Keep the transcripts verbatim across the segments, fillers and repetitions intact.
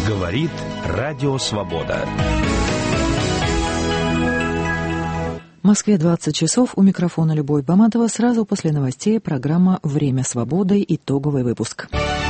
Говорит Радио Свобода. В Москве двадцать часов. У микрофона Любовь Баматова. Сразу после новостей программа «Время свободы». Итоговый выпуск.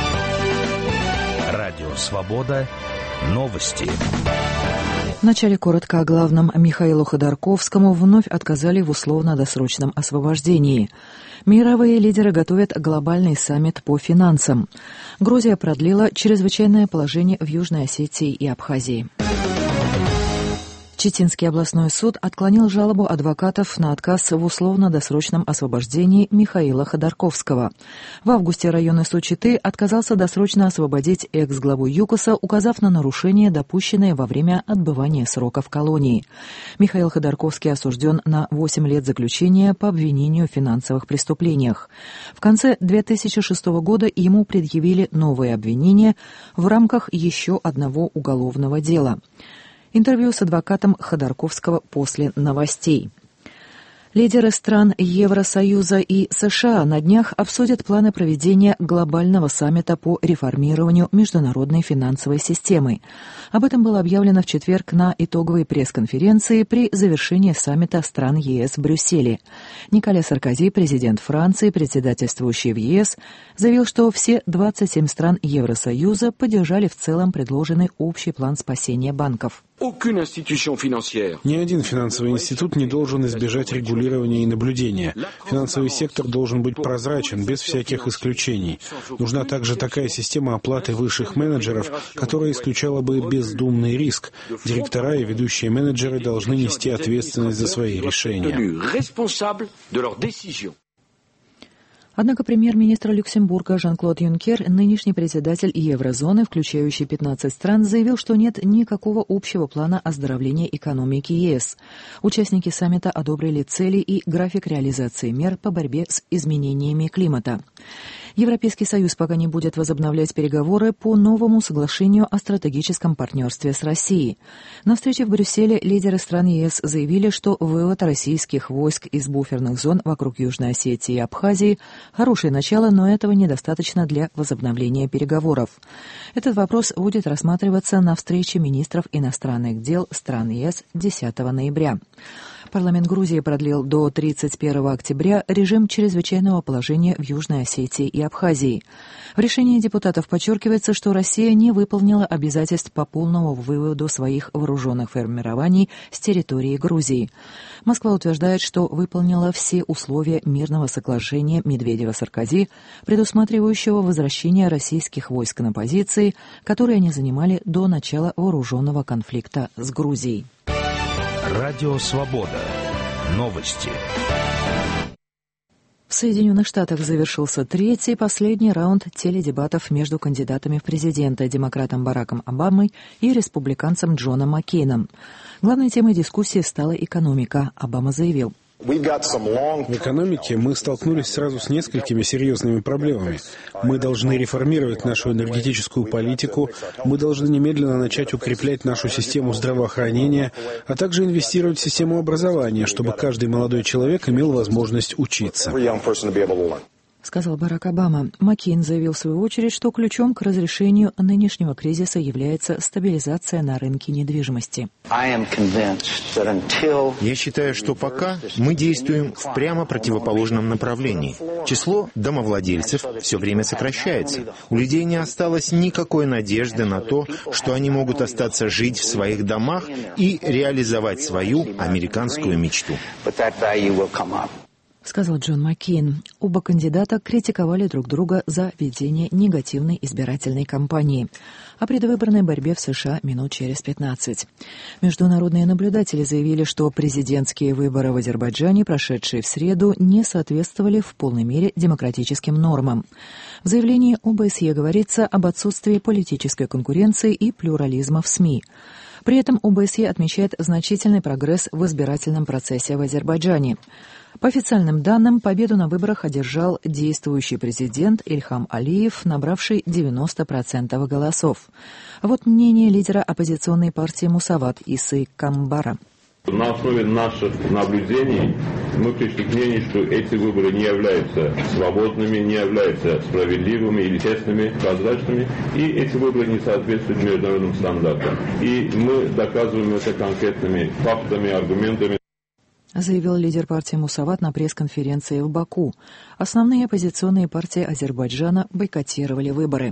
Радио Свобода. Новости. Вначале коротко о главном. Михаилу Ходорковскому вновь отказали в условно-досрочном освобождении. Мировые лидеры готовят глобальный саммит по финансам. Грузия продлила чрезвычайное положение в Южной Осетии и Абхазии. Читинский областной суд отклонил жалобу адвокатов на отказ в условно-досрочном освобождении Михаила Ходорковского. В августе районный суд Читы отказался досрочно освободить экс-главу ЮКОСа, указав на нарушения, допущенные во время отбывания срока в колонии. Михаил Ходорковский осужден на восемь лет заключения по обвинению в финансовых преступлениях. В конце две тысячи шестого года ему предъявили новые обвинения в рамках еще одного уголовного дела. Интервью с адвокатом Ходорковского после новостей. Лидеры стран Евросоюза и США на днях обсудят планы проведения глобального саммита по реформированию международной финансовой системы. Об этом было объявлено в четверг на итоговой пресс-конференции при завершении саммита стран ЕС в Брюсселе. Николя Саркози, президент Франции, председательствующий в ЕС, заявил, что все двадцать семь стран Евросоюза поддержали в целом предложенный общий план спасения банков. Ни один финансовый институт не должен избежать регулирования и наблюдения. Финансовый сектор должен быть прозрачен, без всяких исключений. Нужна также такая система оплаты высших менеджеров, которая исключала бы бездумный риск. Директора и ведущие менеджеры должны нести ответственность за свои решения. Однако премьер-министр Люксембурга Жан-Клод Юнкер, нынешний председатель еврозоны, включающий пятнадцать стран, заявил, что нет никакого общего плана оздоровления экономики ЕС. Участники саммита одобрили цели и график реализации мер по борьбе с изменениями климата. Европейский Союз пока не будет возобновлять переговоры по новому соглашению о стратегическом партнерстве с Россией. На встрече в Брюсселе лидеры стран ЕС заявили, что вывод российских войск из буферных зон вокруг Южной Осетии и Абхазии – хорошее начало, но этого недостаточно для возобновления переговоров. Этот вопрос будет рассматриваться на встрече министров иностранных дел стран ЕС десятого ноября. Парламент Грузии продлил до тридцать первого октября режим чрезвычайного положения в Южной Осетии и Абхазии. В решении депутатов подчеркивается, что Россия не выполнила обязательств по полному выводу своих вооруженных формирований с территории Грузии. Москва утверждает, что выполнила все условия мирного соглашения Медведева-Саркози, предусматривающего возвращение российских войск на позиции, которые они занимали до начала вооруженного конфликта с Грузией. Радио Свобода. Новости. В Соединенных Штатах завершился третий и последний раунд теледебатов между кандидатами в президенты, демократом Бараком Обамой и республиканцем Джоном Маккейном. Главной темой дискуссии стала экономика. Обама заявил: В экономике мы столкнулись сразу с несколькими серьезными проблемами. Мы должны реформировать нашу энергетическую политику, мы должны немедленно начать укреплять нашу систему здравоохранения, а также инвестировать в систему образования, чтобы каждый молодой человек имел возможность учиться. Сказал Барак Обама. Маккейн заявил в свою очередь, что ключом к разрешению нынешнего кризиса является стабилизация на рынке недвижимости. Я считаю, что пока мы действуем в прямо противоположном направлении. Число домовладельцев все время сокращается. У людей не осталось никакой надежды на то, что они могут остаться жить в своих домах и реализовать свою американскую мечту. Сказал Джон Маккейн. Оба кандидата критиковали друг друга за ведение негативной избирательной кампании. О предвыборной борьбе в США минут через пятнадцать. Международные наблюдатели заявили, что президентские выборы в Азербайджане, прошедшие в среду, не соответствовали в полной мере демократическим нормам. В заявлении ОБСЕ говорится об отсутствии политической конкуренции и плюрализма в СМИ. При этом ОБСЕ отмечает значительный прогресс в избирательном процессе в Азербайджане. По официальным данным, победу на выборах одержал действующий президент Ильхам Алиев, набравший девяносто процентов голосов. Вот мнение лидера оппозиционной партии Мусават Исы Камбара. На основе наших наблюдений мы пришли к мнению, что эти выборы не являются свободными, не являются справедливыми или честными, прозрачными, и эти выборы не соответствуют международным стандартам. И мы доказываем это конкретными фактами, аргументами. Заявил лидер партии Мусават на пресс-конференции в Баку. Основные оппозиционные партии Азербайджана бойкотировали выборы.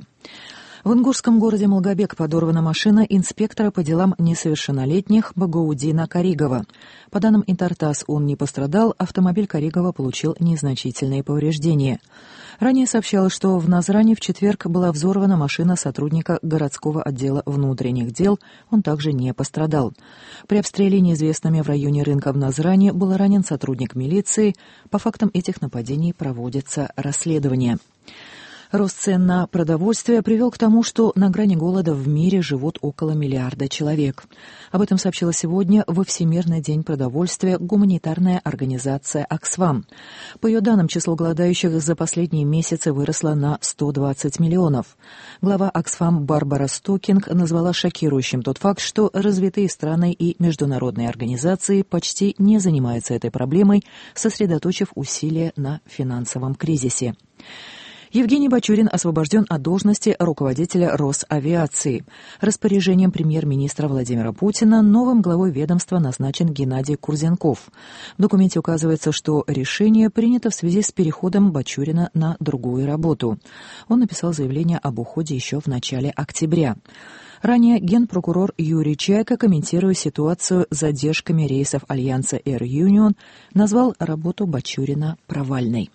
В ингушском городе Малгобек подорвана машина инспектора по делам несовершеннолетних Багаудина Каригова. По данным Интертасс, он не пострадал, автомобиль Каригова получил незначительные повреждения. Ранее сообщалось, что в Назране в четверг была взорвана машина сотрудника городского отдела внутренних дел, он также не пострадал. При обстреле неизвестными в районе рынка в Назране был ранен сотрудник милиции. По фактам этих нападений проводится расследование. Рост цен на продовольствие привел к тому, что на грани голода в мире живут около миллиарда человек. Об этом сообщила сегодня во Всемирный день продовольствия гуманитарная организация «Оксфам». По ее данным, число голодающих за последние месяцы выросло на сто двадцать миллионов. Глава «Оксфам» Барбара Стокинг назвала шокирующим тот факт, что развитые страны и международные организации почти не занимаются этой проблемой, сосредоточив усилия на финансовом кризисе. Евгений Бачурин освобожден от должности руководителя Росавиации. Распоряжением премьер-министра Владимира Путина новым главой ведомства назначен Геннадий Курзенков. В документе указывается, что решение принято в связи с переходом Бачурина на другую работу. Он написал заявление об уходе еще в начале октября. Ранее генпрокурор Юрий Чайка, комментируя ситуацию с задержками рейсов Альянса Air Union, назвал работу Бачурина провальной.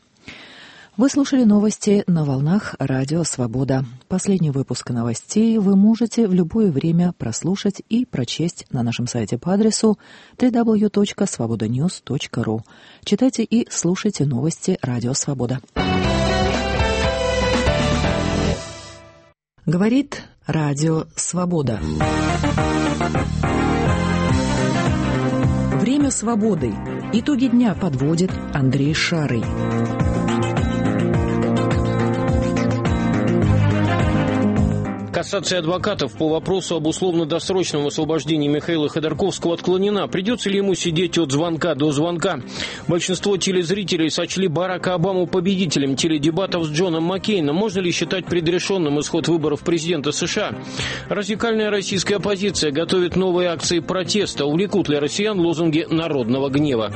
Вы слушали новости на волнах Радио Свобода. Последний выпуск новостей вы можете в любое время прослушать и прочесть на нашем сайте по адресу дабл ю дабл ю дабл ю точка свобода ньюс точка ру. Читайте и слушайте новости Радио Свобода. Говорит Радио Свобода. Время свободы. Итоги дня подводит Андрей Шарый. Кассация адвокатов по вопросу об условно-досрочном освобождении Михаила Ходорковского отклонена. Придется ли ему сидеть от звонка до звонка? Большинство телезрителей сочли Барака Обаму победителем теледебатов с Джоном Маккейном. Можно ли считать предрешенным исход выборов президента США? Радикальная российская оппозиция готовит новые акции протеста. Увлекут ли россиян лозунги народного гнева?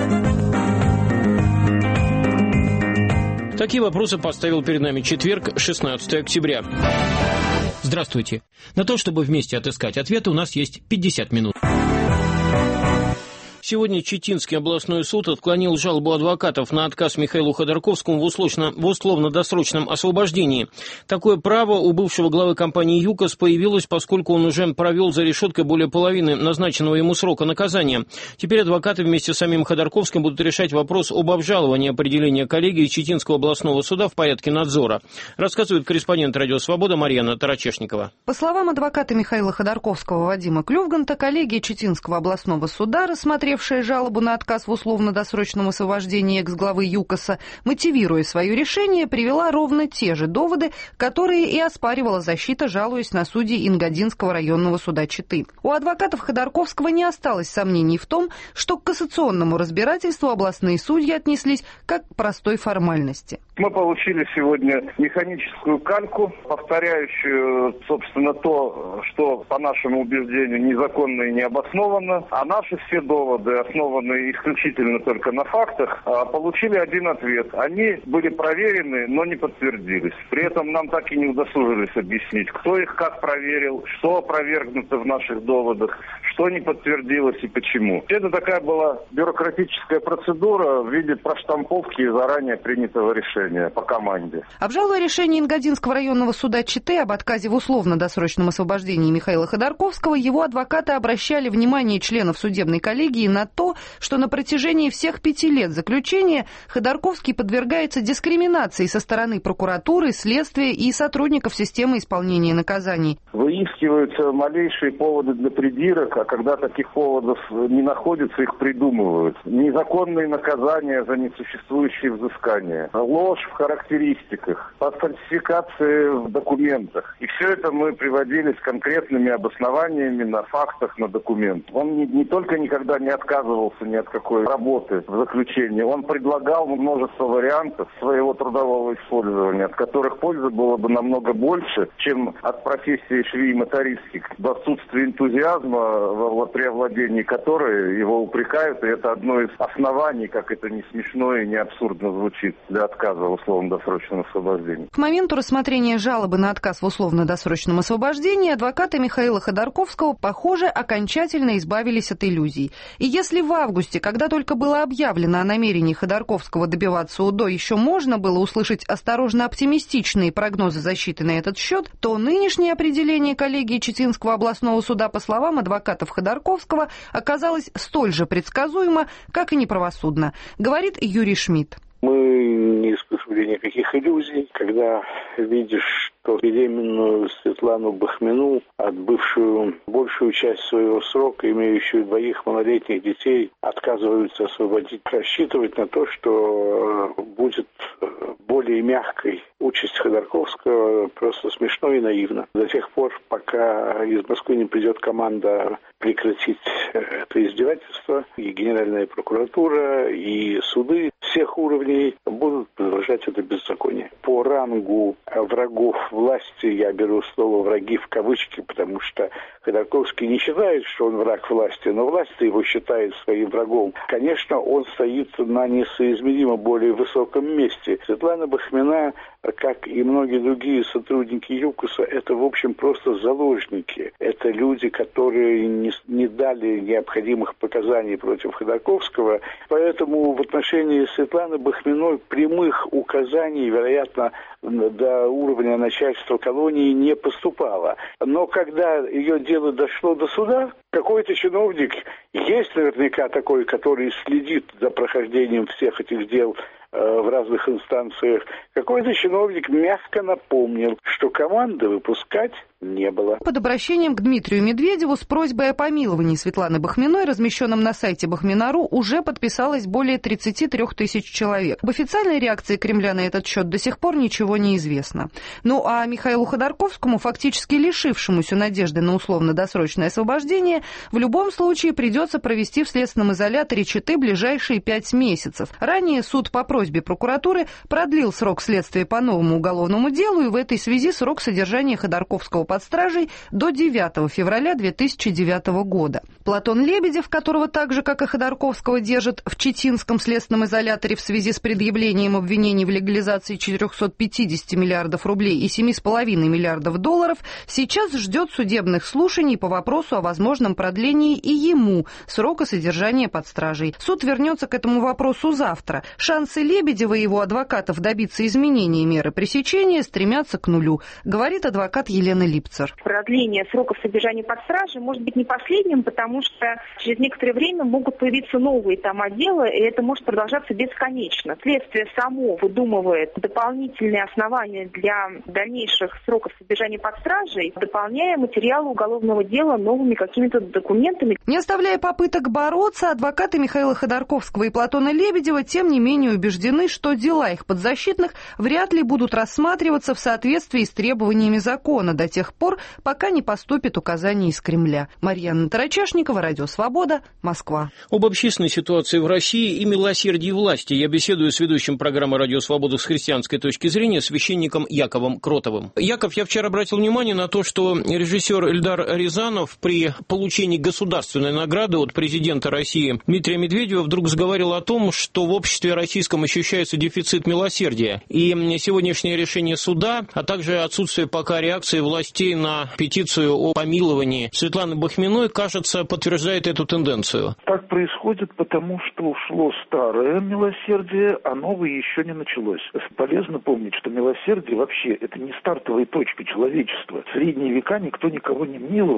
Такие вопросы поставил перед нами четверг, шестнадцатого октября. Здравствуйте. На то, чтобы вместе отыскать ответы, у нас есть пятьдесят минут. Сегодня Читинский областной суд отклонил жалобу адвокатов на отказ Михаилу Ходорковскому в условно-досрочном освобождении. Такое право у бывшего главы компании «ЮКОС» появилось, поскольку он уже провел за решеткой более половины назначенного ему срока наказания. Теперь адвокаты вместе с самим Ходорковским будут решать вопрос об обжаловании определения коллегии Читинского областного суда в порядке надзора. Рассказывает корреспондент «Радио Свобода» Марьяна Тарачешникова. По словам адвоката Михаила Ходорковского Вадима Клювганта, коллегия Читинского областного суда, рассмотревшая жалобу на отказ в условно-досрочном освобождении экс-главы ЮКОСа, мотивируя свое решение, привела ровно те же доводы, которые и оспаривала защита, жалуясь на судей Ингодинского районного суда Читы. У адвокатов Ходорковского не осталось сомнений в том, что к кассационному разбирательству областные судьи отнеслись как к простой формальности. Мы получили сегодня механическую кальку, повторяющую, собственно, то, что, по нашему убеждению, незаконно и необоснованно, а наши все доводы, основанные исключительно только на фактах, получили один ответ. Они были проверены, но не подтвердились. При этом нам так и не удосужились объяснить, кто их как проверил, что опровергнуто в наших доводах, что не подтвердилось и почему. Это такая была бюрократическая процедура в виде проштамповки заранее принятого решения по команде. Обжалуя решение Ингодинского районного суда Читы об отказе в условно-досрочном освобождении Михаила Ходорковского, его адвокаты обращали внимание членов судебной коллегии на на то, что на протяжении всех пяти лет заключения Ходорковский подвергается дискриминации со стороны прокуратуры, следствия и сотрудников системы исполнения наказаний. Выискиваются малейшие поводы для придирок, а когда таких поводов не находится, их придумывают. Незаконные наказания за несуществующие взыскания, ложь в характеристиках, фальсификации в документах. И все это мы приводили с конкретными обоснованиями на фактах, на документах. Он не, не только никогда не отказывался ни от какой работы в заключении, он предлагал множество вариантов своего трудового использования, от которых пользы было бы намного больше, чем от профессии швеи-мотористки, в отсутствии энтузиазма, при овладении которой его упрекают, и это одно из оснований, как это не смешно и не абсурдно звучит, для отказа в условно-досрочном освобождении. К моменту рассмотрения жалобы на отказ в условно-досрочном освобождении адвокаты Михаила Ходорковского, похоже, окончательно избавились от иллюзий. И если в августе, когда только было объявлено о намерении Ходорковского добиваться УДО, еще можно было услышать осторожно оптимистичные прогнозы защиты на этот счет, то нынешнее определение коллегии Читинского областного суда, по словам адвокатов Ходорковского, оказалось столь же предсказуемо, как и неправосудно, говорит Юрий Шмидт. Мы не испытывали никаких иллюзий, когда видишь, что беременную Светлану Бахмину, отбывшую большую часть своего срока, имеющую двоих малолетних детей, отказываются освободить. Рассчитывать на то, что будет более мягкой участь Ходорковского, просто смешно и наивно. До тех пор, пока из Москвы не придет команда прекратить это издевательство, и Генеральная прокуратура, и суды всех уровней будут продолжать это беззаконие. По рангу врагов власти, я беру слово «враги» в кавычки, потому что Ходорковский не считает, что он враг власти, но власть его считает своим врагом. Конечно, он стоит на несоизмеримо более высоком месте. Светлана Бахмина, как и многие другие сотрудники ЮКОСа, это, в общем, просто заложники. Это люди, которые не, не дали необходимых показаний против Ходорковского. Поэтому в отношении Светланы Бахминой прямых указаний, вероятно, до уровня начальства колонии не поступало. Но когда ее дело дошло до суда, какой-то чиновник, есть наверняка такой, который следит за прохождением всех этих дел в разных инстанциях, какой-то чиновник мягко напомнил, что команды выпускать не было. Под обращением к Дмитрию Медведеву с просьбой о помиловании Светланы Бахминой, размещенном на сайте Бахмина.ру, уже подписалось более тридцать три тысячи человек. Об официальной реакции Кремля на этот счет до сих пор ничего не известно. Ну а Михаилу Ходорковскому, фактически лишившемуся надежды на условно-досрочное освобождение, в любом случае придется провести в следственном изоляторе Читы ближайшие пять месяцев. Ранее суд по просьбе прокуратуры продлил срок следствия по новому уголовному делу, и в этой связи срок содержания Ходорковского под стражей до девятого февраля две тысячи девятого года. Платон Лебедев, которого так же, как и Ходорковского, держат в Читинском следственном изоляторе в связи с предъявлением обвинений в легализации четырехсот пятидесяти миллиардов рублей и семи с половиной миллиардов долларов, сейчас ждет судебных слушаний по вопросу о возможном продлении и ему срока содержания под стражей. Суд вернется к этому вопросу завтра. Шансы Лебедева и его адвокатов добиться изменения меры пресечения стремятся к нулю, говорит адвокат Елена Липцер. Продление сроков содержания под стражей может быть не последним, потому что через некоторое время могут появиться новые там отделы, и это может продолжаться бесконечно. Следствие само выдумывает дополнительные основания для дальнейших сроков содержания под стражей, дополняя материалы уголовного дела новыми какими-то документами. Не оставляя попыток бороться, адвокаты Михаила Ходорковского и Платона Лебедева тем не менее убеждены, что дела их подзащитных вряд ли будут рассматриваться в соответствии с требованиями закона до тех пор, пока не поступит указание из Кремля. Марьяна Тарачашникова, Радио Свобода, Москва. Об общественной ситуации в России и милосердии власти я беседую с ведущим программы «Радио Свобода» с христианской точки зрения, священником Яковом Кротовым. Яков, я вчера обратил внимание на то, что режиссер Эльдар Рязанов при получении государственной награды от президента России Дмитрия Медведева вдруг заговорил о том, что в обществе российском ощущается дефицит милосердия. И сегодняшнее решение суда, а также отсутствие пока реакции властей на петицию о помиловании Светланы Бахминой, кажется, подтверждает эту тенденцию. Так происходит потому, что ушло старое милосердие, а новое еще не началось. Полезно помнить, что милосердие вообще это не стартовая точка человечества. В средние века никто никого не миловал,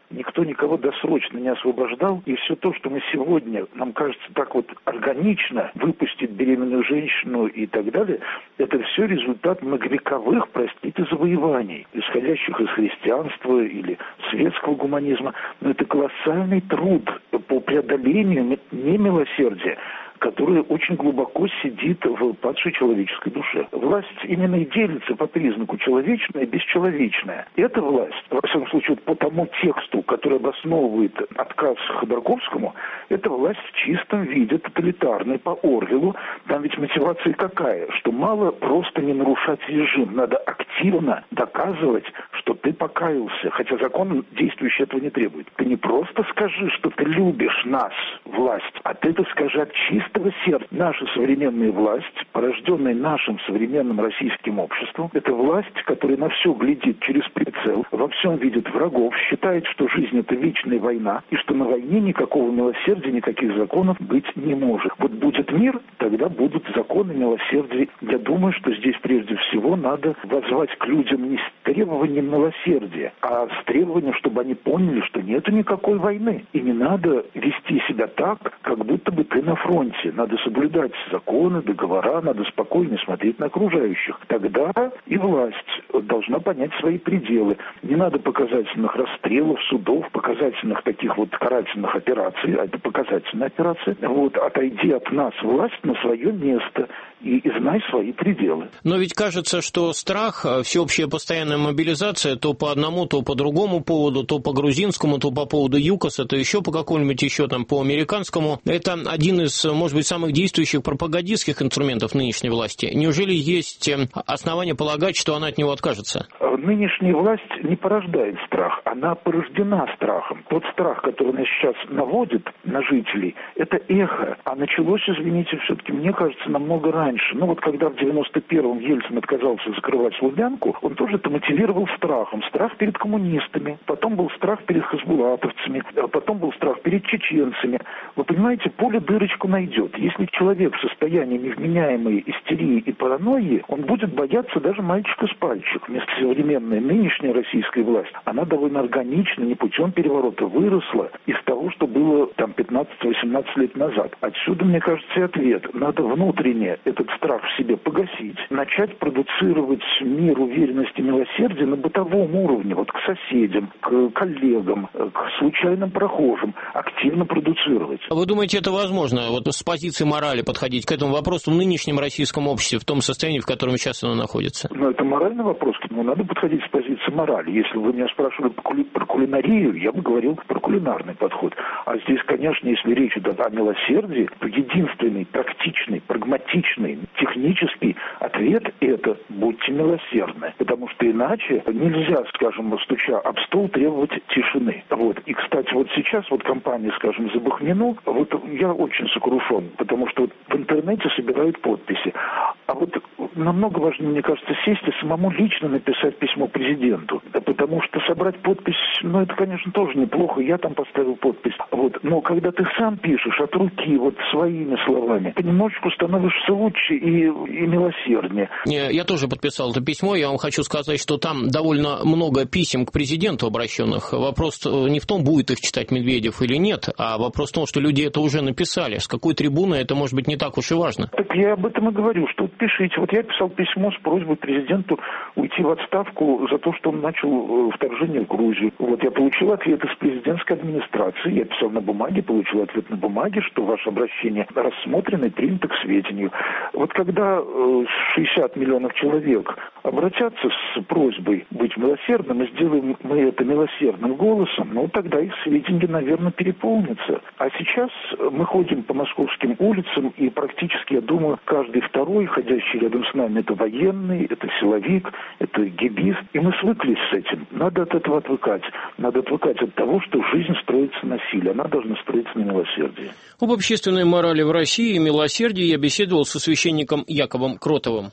никто никого досрочно не освобождал, и все то, что мы сегодня, нам кажется, так вот органично выпустить беременную женщину и так далее, это все результат многовековых, простите, завоеваний, исходящих из христианства или светского гуманизма. Но это колоссальный труд по преодолению немилосердия, которая очень глубоко сидит в падшей человеческой душе. Власть именно и делится по признаку человечная и бесчеловечная. Эта власть, во всяком случае, вот по тому тексту, который обосновывает отказ Ходорковскому, это власть в чистом виде, тоталитарной, по Орвеллу. Там ведь мотивация какая? Что мало просто не нарушать режим, надо активно доказывать, что ты покаялся, хотя закон действующий этого не требует. Ты не просто скажи, что ты любишь нас, власть, а ты это скажи от чистого сердца. Наша современная власть, порожденная нашим современным российским обществом, это власть, которая на все глядит через прицел, во всем видит врагов, считает, что жизнь — это вечная война, и что на войне никакого милосердия, никаких законов быть не может. Вот будет мир, тогда будут законы милосердия. Я думаю, что здесь прежде всего надо воззвать к людям не с требованием милосердия, а с требованием, чтобы они поняли, что нету никакой войны. И не надо вести себя так, как будто бы ты на фронте. Надо соблюдать законы, договора, надо спокойно смотреть на окружающих. Тогда и власть должна понять свои пределы. Не надо показательных расстрелов, судов, показательных таких вот карательных операций, а это показательная операция. Вот, отойди от нас, власть, на свое место и, и знай свои пределы. Но ведь кажется, что страх, всеобщая постоянная мобилизация, то по одному, то по другому поводу, то по грузинскому, то по поводу ЮКОСа, то еще по какому-нибудь еще там по американскому, это один из, может быть, самых действующих пропагандистских инструментов нынешней власти. Неужели есть основания полагать, что она от него откажется? Нынешняя власть не порождает страх, она порождена страхом. Тот страх, который она сейчас наводит на жителей, это эхо. А началось, извините, все-таки, мне кажется, намного раньше. Ну вот когда в девяносто первом Ельцин отказался закрывать Лубянку, он тоже это мотивировал страхом. Страх перед коммунистами, потом был страх перед хасбулатовцами, потом был страх перед чеченцами. Вы понимаете, поле дырочку найдет. Если человек в состоянии невменяемой истерии и паранойи, он будет бояться даже мальчика с пальчик. Вместо современной нынешняя российская власть, она довольно органично, не путем переворота, выросла из того, что было там пятнадцать-восемнадцать лет назад. Отсюда, мне кажется, и ответ. Надо внутренне этот страх в себе погасить, начать продуцировать мир, уверенность и милосердие на бытовом уровне, вот к соседям, к коллегам, к случайным прохожим, активно продуцировать. А вы думаете, это возможно? Вот с позиции морали подходить к этому вопросу в нынешнем российском обществе, в том состоянии, в котором сейчас оно находится? Ну, это моральный вопрос, к нему надо подходить с позиции морали. Если вы меня спрашивали про кулинарию, я бы говорил про кулинарный подход. А здесь, конечно, если речь идет о милосердии, то единственный практичный, прагматичный, технический ответ – это будьте милосердны. Потому что иначе нельзя, скажем, стуча об стол, требовать тишины. Вот. И, кстати, вот сейчас вот компания, скажем, за Бахмину, вот я очень сокрушен, потому что вот в интернете собирают подписи. А вот намного важнее, мне кажется, сесть и самому лично написать письмо президенту. Потому что собрать подпись, ну, это, конечно, тоже неплохо. Я там поставил подпись. Вот. Но когда ты сам пишешь от руки, вот своими словами, понемножечку становишься лучше и, и милосерднее. Я тоже подписал это письмо. Я вам хочу сказать, что там довольно много писем к президенту обращенных. Вопрос не в том, будет их читать Медведев или нет, а вопрос в том, что люди это уже написали. С какой трибуны это может быть не так уж и важно. Так я об этом и говорю, что вот пишите. Вот я писал письмо с просьбой президенту уйти в отставку за то, что он начал вторжение в Грузию. Вот я получил ответ из президентской администрации. Я писал на бумаге, получил ответ на бумаге, что ваше обращение рассмотрено и принято к сведению. Вот когда шестьдесят миллионов человек обратятся с просьбой быть милосердным, и сделаем мы это милосердным голосом, ну тогда их сведения, наверное, переполнятся. А сейчас мы ходим по московским улицам, и практически, я думаю, каждый второй, ходящий рядом с нами, это военный, это силовик, это гибист. И мы свыклись с этим. Надо от этого отвыкать. Надо отвыкать от того, что жизнь строится на силе. Она должна строиться на милосердии. Об общественной морали в России и милосердии я беседовал со священником Яковом Кротовым.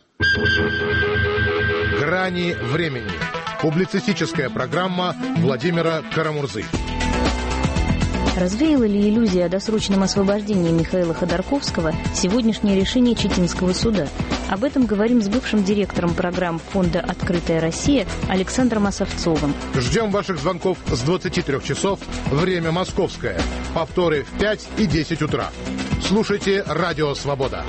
«Грани времени». Публицистическая программа Владимира Карамурзы. Развеяло ли иллюзия о досрочном освобождении Михаила Ходорковского сегодняшнее решение Читинского суда? Об этом говорим с бывшим директором программ фонда «Открытая Россия» Александром Осовцовым. Ждем ваших звонков с двадцати трёх часов, время московское. Повторы в пять и десять утра. Слушайте «Радио Свобода».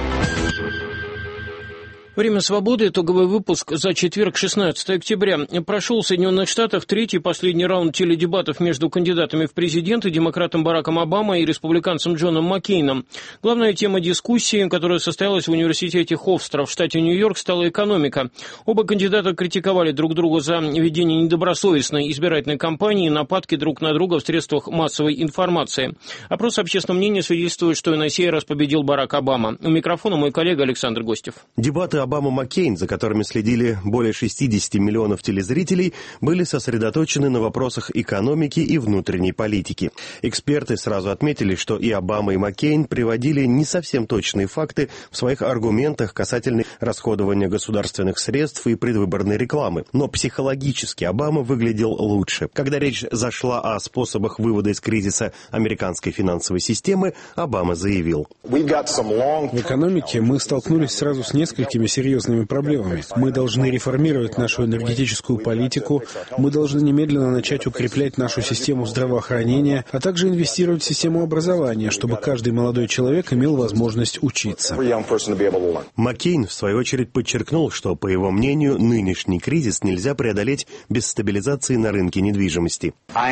Время свободы. Итоговый выпуск за четверг, шестнадцатое октября. Прошел в Соединенных Штатах третий последний раунд теледебатов между кандидатами в президенты, демократом Бараком Обамой и республиканцем Джоном Маккейном. Главная тема дискуссии, которая состоялась в университете Ховстра в штате Нью-Йорк, стала экономика. Оба кандидата критиковали друг друга за ведение недобросовестной избирательной кампании и нападки друг на друга в средствах массовой информации. Опрос общественного мнения свидетельствует, что и на сей раз победил Барак Обама. У микрофона мой коллега Александр Гостев. Дебаты Обама-Маккейн, за которыми следили более шестидесяти миллионов телезрителей, были сосредоточены на вопросах экономики и внутренней политики. Эксперты сразу отметили, что и Обама, и Маккейн приводили не совсем точные факты в своих аргументах касательно расходования государственных средств и предвыборной рекламы. Но психологически Обама выглядел лучше. Когда речь зашла о способах вывода из кризиса американской финансовой системы, Обама заявил: В экономике мы столкнулись сразу с несколькими серьезными проблемами. Мы должны реформировать нашу энергетическую политику, мы должны немедленно начать укреплять нашу систему здравоохранения, а также инвестировать в систему образования, чтобы каждый молодой человек имел возможность учиться. Маккейн, в свою очередь, подчеркнул, что, по его мнению, нынешний кризис нельзя преодолеть без стабилизации на рынке недвижимости.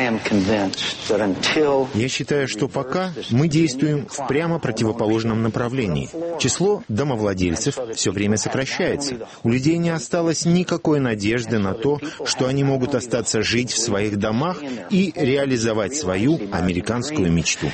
Я считаю, что пока мы действуем в прямо противоположном направлении. Число домовладельцев все время сокращается. У людей не осталось никакой надежды на то, что они могут остаться жить в своих домах и реализовать свою американскую мечту.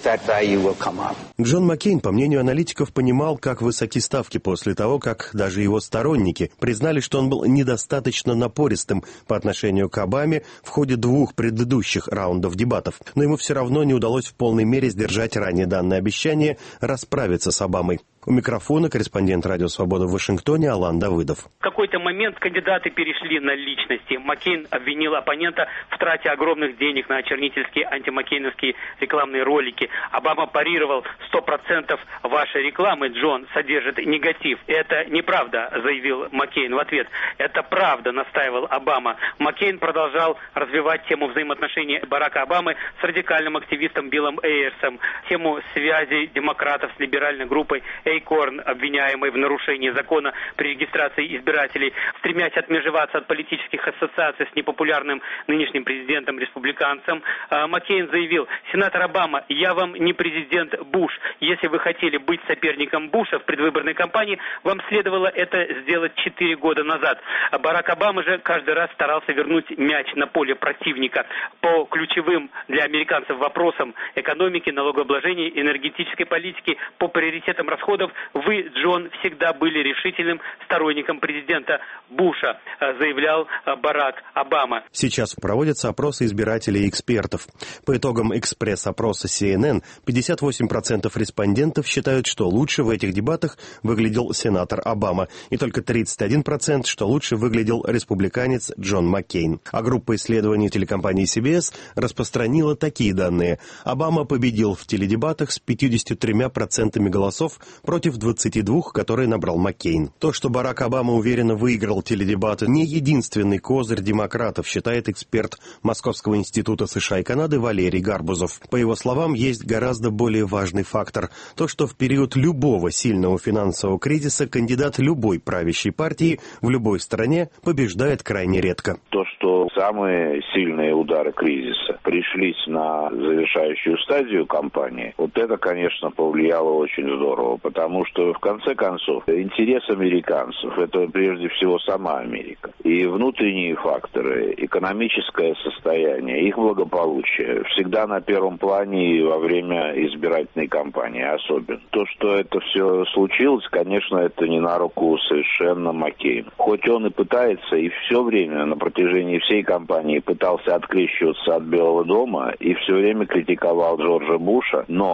Джон Маккейн, по мнению аналитиков, понимал, как высоки ставки после того, как даже его сторонники признали, что он был недостаточно напористым по отношению к Обаме в ходе двух предыдущих раундов дебатов. Но ему все равно не удалось в полной мере сдержать ранее данное обещание расправиться с Обамой. У микрофона корреспондент «Радио Свобода» в Вашингтоне Алан Давыдов. В какой-то момент кандидаты перешли на личности. Маккейн обвинил оппонента в трате огромных денег на очернительские антимаккейновские рекламные ролики. Обама парировал: сто процентов вашей рекламы, Джон, содержит негатив. Это неправда, заявил Маккейн в ответ. Это правда, настаивал Обама. Маккейн продолжал развивать тему взаимоотношений Барака Обамы с радикальным активистом Биллом Эйерсом, тему связи демократов с либеральной группой Эйкорн, обвиняемый в нарушении закона при регистрации избирателей, стремясь отмежеваться от политических ассоциаций с непопулярным нынешним президентом-республиканцем. Маккейн заявил: сенатор Обама, я вам не президент Буш. Если вы хотели быть соперником Буша в предвыборной кампании, вам следовало это сделать четыре года назад. Барак Обама же каждый раз старался вернуть мяч на поле противника по ключевым для американцев вопросам экономики, налогообложения, энергетической политики, по приоритетам расходов. Вы, Джон, всегда были решительным сторонником президента Буша, заявлял Барак Обама. Сейчас проводятся опросы избирателей и экспертов. По итогам экспресс-опроса си эн эн пятьдесят восемь процентов респондентов считают, что лучше в этих дебатах выглядел сенатор Обама, и только тридцать один процент, что лучше выглядел республиканец Джон Маккейн. А группа исследований телекомпании си би эс распространила такие данные. Обама победил в теледебатах с пятьюдесятью тремя процентами голосов против двадцати двух, которые набрал Маккейн. То, что Барак Обама уверенно выиграл теледебаты, не единственный козырь демократов, считает эксперт Московского института США и Канады Валерий Гарбузов. По его словам, есть гораздо более важный фактор. То, что в период любого сильного финансового кризиса кандидат любой правящей партии в любой стране побеждает крайне редко. То, что самые сильные удары кризиса пришлись на завершающую стадию кампании, вот это, конечно, повлияло очень здорово, потому что, в конце концов, интерес американцев — это прежде всего сама Америка. И внутренние факторы, экономическое состояние, их благополучие всегда на первом плане и во время избирательной кампании особенно. То, что это все случилось, конечно, это не на руку совершенно Маккейну. Хоть он и пытается, и все время на протяжении всей кампании пытался открещиваться от Белого дома и все время критиковал Джорджа Буша, но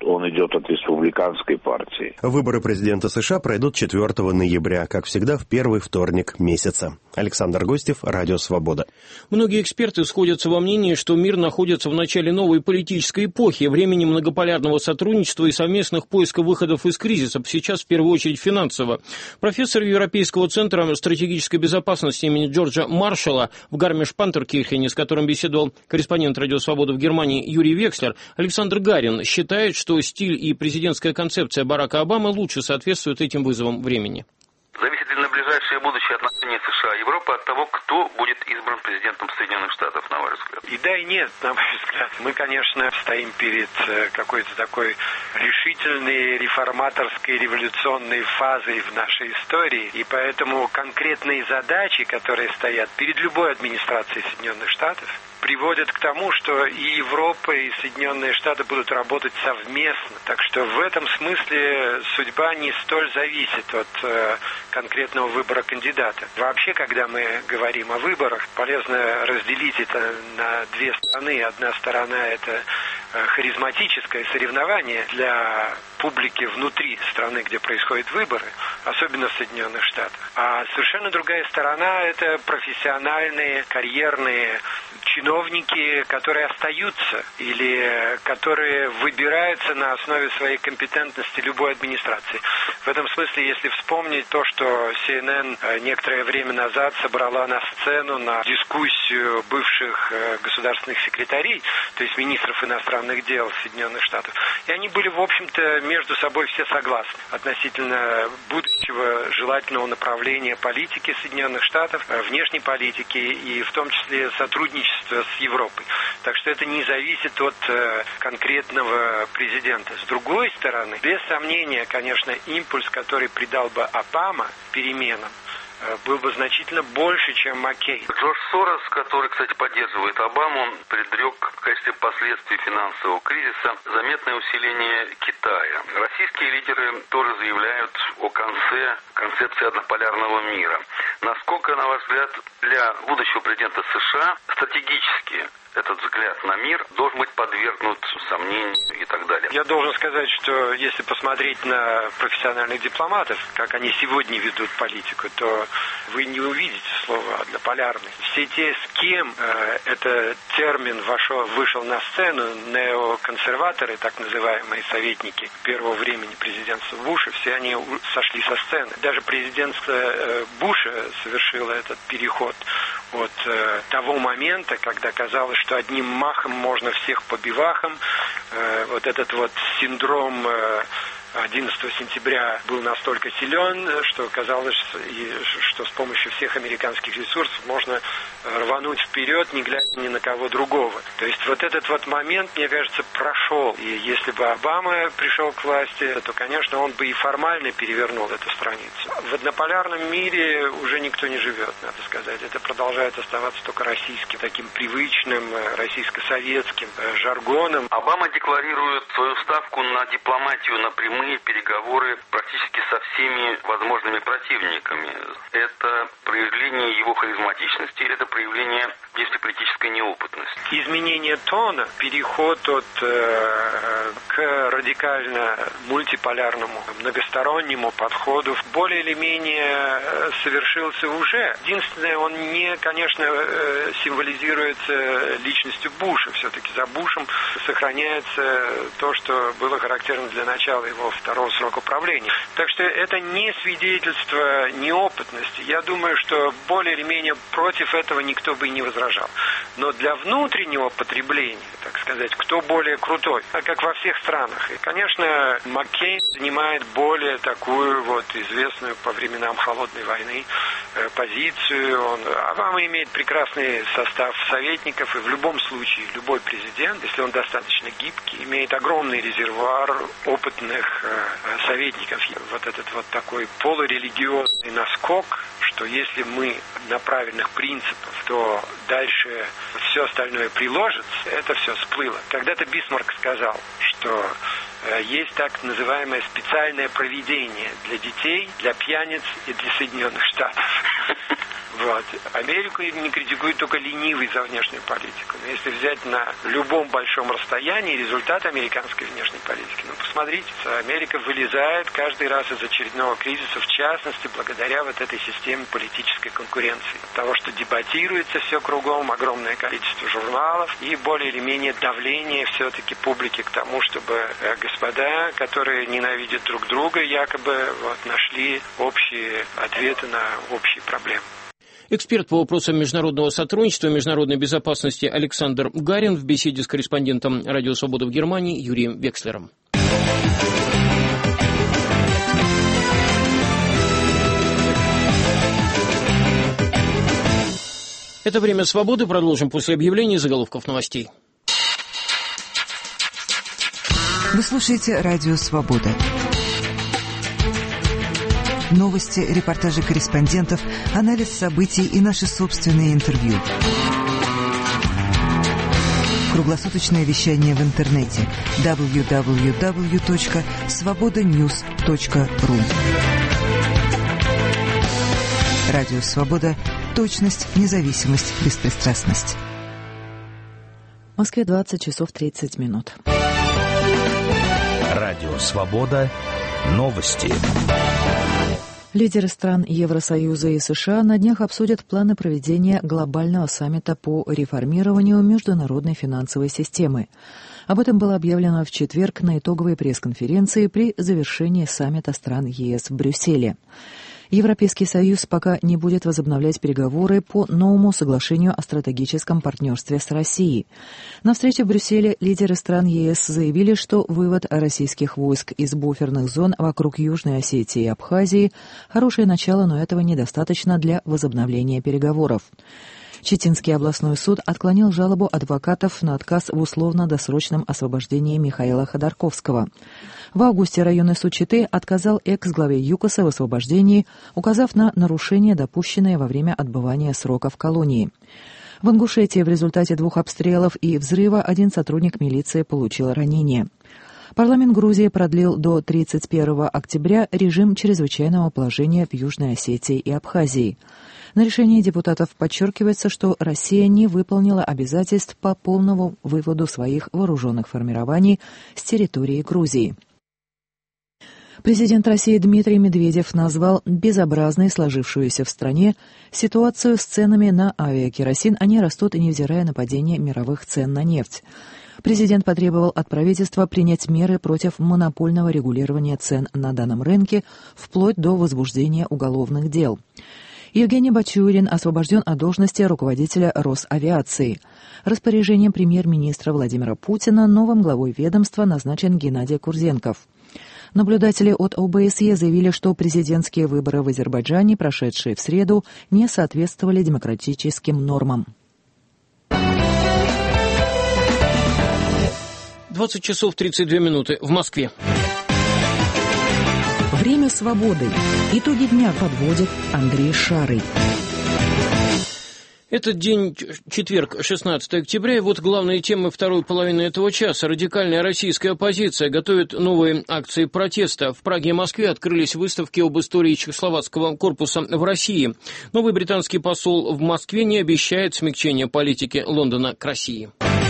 он идет от республиканской партии. Выборы президента США пройдут четвёртого ноября, как всегда, в первый вторник месяца. Александр Гостев, Радио Свобода. Многие эксперты сходятся во мнении, что мир находится в начале новой политической эпохи, времени многополярного сотрудничества и совместных поисков выходов из кризиса, сейчас в первую очередь финансово. Профессор Европейского центра стратегической безопасности имени Джорджа Маршалла в Гармиш-Пантеркирхене, с которым беседовал корреспондент Радио Свобода в Германии Юрий Векслер, Александр Гарин считает, что стиль и президентская концепция Барака Обамы лучше соответствуют этим вызовам времени. Зависит ли на ближайшее будущее отношения США и Европы от того, кто будет избран президентом Соединенных Штатов, на ваш взгляд? И да, и нет, на мой взгляд. Мы, конечно, стоим перед какой-то такой решительной реформаторской революционной фазой в нашей истории, и поэтому конкретные задачи, которые стоят перед любой администрацией Соединенных Штатов, приводят к тому, что и Европа, и Соединенные Штаты будут работать совместно. Так что в этом смысле судьба не столь зависит от э, конкретного выбора кандидата. Вообще, когда мы говорим о выборах, полезно разделить это на две стороны. Одна сторона – это э, харизматическое соревнование для публики внутри страны, где происходят выборы, особенно в Соединенных Штатах. А совершенно другая сторона – это профессиональные, карьерные чиновники, которые остаются или которые выбираются на основе своей компетентности любой администрации. В этом смысле, если вспомнить то, что си эн эн некоторое время назад собрала на сцену на дискуссию бывших государственных секретарей, то есть министров иностранных дел Соединенных Штатов, и они были, в общем-то, между собой все согласны относительно будущего желательного направления политики Соединенных Штатов, внешней политики и в том числе сотрудничества с Европой. Так что это не зависит от э, конкретного президента. С другой стороны, без сомнения, конечно, импульс, который придал бы Обама переменам, э, был бы значительно больше, чем Маккейн. Джордж Сорос, который, кстати, поддерживает Обаму, предрек в качестве последствий финансового кризиса заметное усиление Китая. Российские лидеры тоже заявляют о конце концепции однополярного мира. Насколько, на ваш взгляд, для будущего президента США стратегически этот взгляд на мир должен быть подвергнут сомнению и так далее? Я должен сказать, что если посмотреть на профессиональных дипломатов, как они сегодня ведут политику, то вы не увидите слова «однополярный». Все те, с кем э, этот термин вошел, вышел на сцену, неоконсерваторы, так называемые советники первого времени президентства Буша, все они сошли со сцены. Даже президент э, Буша совершил этот переход от э, того момента, когда казалось, что одним махом можно всех по бивахам. Э, вот этот вот синдром э, одиннадцатого сентября был настолько силен, что казалось, что с помощью всех американских ресурсов можно рвануть вперед, не глядя ни на кого другого. То есть вот этот вот момент, мне кажется, прошел. И если бы Обама пришел к власти, то, конечно, он бы и формально перевернул эту страницу. В однополярном мире уже никто не живет, надо сказать. Это продолжает оставаться только российским, таким привычным, российско-советским жаргоном. Обама декларирует свою ставку на дипломатию, на прямые переговоры практически со всеми возможными противниками. Это проявление его харизматичности или это проявление внешнеполитической неопытности? Изменение тона, переход от э, к радикально мультиполярному, многостороннему подходу более или менее совершился уже. Единственное, он не, конечно, символизируется личностью Буша. Все-таки за Бушем сохраняется то, что было характерно для начала его второго срока правления. Так что это не свидетельство неопытности. Я думаю, что более или менее против этого никто бы и не возражал. Но для внутреннего потребления, так сказать, кто более крутой, как во всех странах. И, конечно, Маккейн занимает более такую вот известную по временам холодной войны э, позицию. Он, Обама имеет прекрасный состав советников, и в любом случае любой президент, если он достаточно гибкий, имеет огромный резервуар опытных э, советников. Вот этот вот такой полурелигиозный наскок, что если мы на правильных принципах, то дальше все остальное приложится, это все всплыло. Когда-то Бисмарк сказал, что э, есть так называемое специальное провидение для детей, для пьяниц и для Соединенных Штатов. Вот. Америку не критикует только ленивый за внешнюю политику. Но если взять на любом большом расстоянии результат американской внешней политики, ну, посмотрите, Америка вылезает каждый раз из очередного кризиса, в частности, благодаря вот этой системе политической конкуренции. От того, что дебатируется все кругом, огромное количество журналов и более или менее давление все-таки публики к тому, чтобы господа, которые ненавидят друг друга, якобы вот, нашли общие ответы на общие проблемы. Эксперт по вопросам международного сотрудничества и международной безопасности Александр Гарин в беседе с корреспондентом «Радио Свобода» в Германии Юрием Векслером. Это «Время свободы». Продолжим после объявления заголовков новостей. Вы слушаете «Радио Свобода». Новости, репортажи корреспондентов, анализ событий и наши собственные интервью. Круглосуточное вещание в интернете дабл ю дабл ю дабл ю точка свобода ньюс точка ру. Радио Свобода. Точность, независимость, беспристрастность. В Москве двадцать часов тридцать минут. Радио Свобода. Новости. Лидеры стран Евросоюза и США на днях обсудят планы проведения глобального саммита по реформированию международной финансовой системы. Об этом было объявлено в четверг на итоговой пресс-конференции при завершении саммита стран ЕС в Брюсселе. Европейский Союз пока не будет возобновлять переговоры по новому соглашению о стратегическом партнерстве с Россией. На встрече в Брюсселе лидеры стран ЕС заявили, что вывод российских войск из буферных зон вокруг Южной Осетии и Абхазии – хорошее начало, но этого недостаточно для возобновления переговоров. Читинский областной суд отклонил жалобу адвокатов на отказ в условно-досрочном освобождении Михаила Ходорковского. В августе районный суд Читы отказал экс-главе ЮКОСа в освобождении, указав на нарушения, допущенные во время отбывания срока в колонии. В Ингушетии в результате двух обстрелов и взрыва один сотрудник милиции получил ранение. Парламент Грузии продлил до тридцать первого октября режим чрезвычайного положения в Южной Осетии и Абхазии. На решении депутатов подчеркивается, что Россия не выполнила обязательств по полному выводу своих вооруженных формирований с территории Грузии. Президент России Дмитрий Медведев назвал безобразной сложившуюся в стране ситуацию с ценами на авиакеросин. Они растут, невзирая на падение мировых цен на нефть. Президент потребовал от правительства принять меры против монопольного регулирования цен на данном рынке, вплоть до возбуждения уголовных дел. Евгений Бачурин освобожден от должности руководителя Росавиации. Распоряжением премьер-министра Владимира Путина новым главой ведомства назначен Геннадий Курзенков. Наблюдатели от ОБСЕ заявили, что президентские выборы в Азербайджане, прошедшие в среду, не соответствовали демократическим нормам. двадцать часов тридцать две минуты в Москве. Время свободы. Итоги дня подводит Андрей Шарый. Этот день, четверг, шестнадцатого октября, и вот главные темы второй половины этого часа. Радикальная российская оппозиция готовит новые акции протеста. В Праге и Москве открылись выставки об истории Чехословацкого корпуса в России. Новый британский посол в Москве не обещает смягчения политики Лондона к России.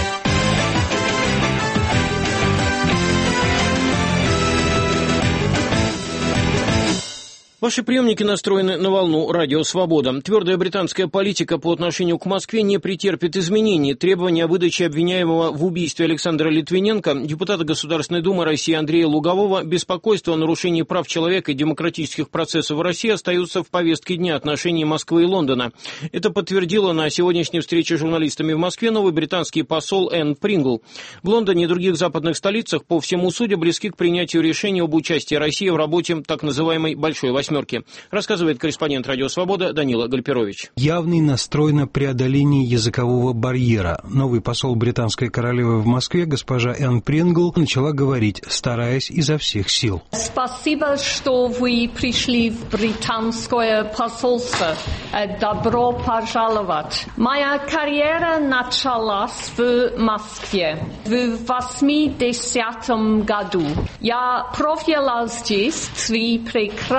Ваши приемники настроены на волну «Радио Свобода». Твердая британская политика по отношению к Москве не претерпит изменений. Требования о выдаче обвиняемого в убийстве Александра Литвиненко, депутата Государственной Думы России Андрея Лугового, беспокойство о нарушении прав человека и демократических процессов в России остаются в повестке дня отношений Москвы и Лондона. Это подтвердила на сегодняшней встрече с журналистами в Москве новый британский посол Энн Прингл. В Лондоне и других западных столицах, по всему судя, близки к принятию решения об участии России в работе так называемой «Большой восьмерки». Рассказывает корреспондент «Радио Свобода» Данила Гальперович. Явный настрой на преодоление языкового барьера. Новый посол британской королевы в Москве, госпожа Энн Прингл, начала говорить, стараясь изо всех сил. Спасибо, что вы пришли в британское посольство. Добро пожаловать. Моя карьера началась в Москве в восьмидесятом году. Я провела здесь три прекрасные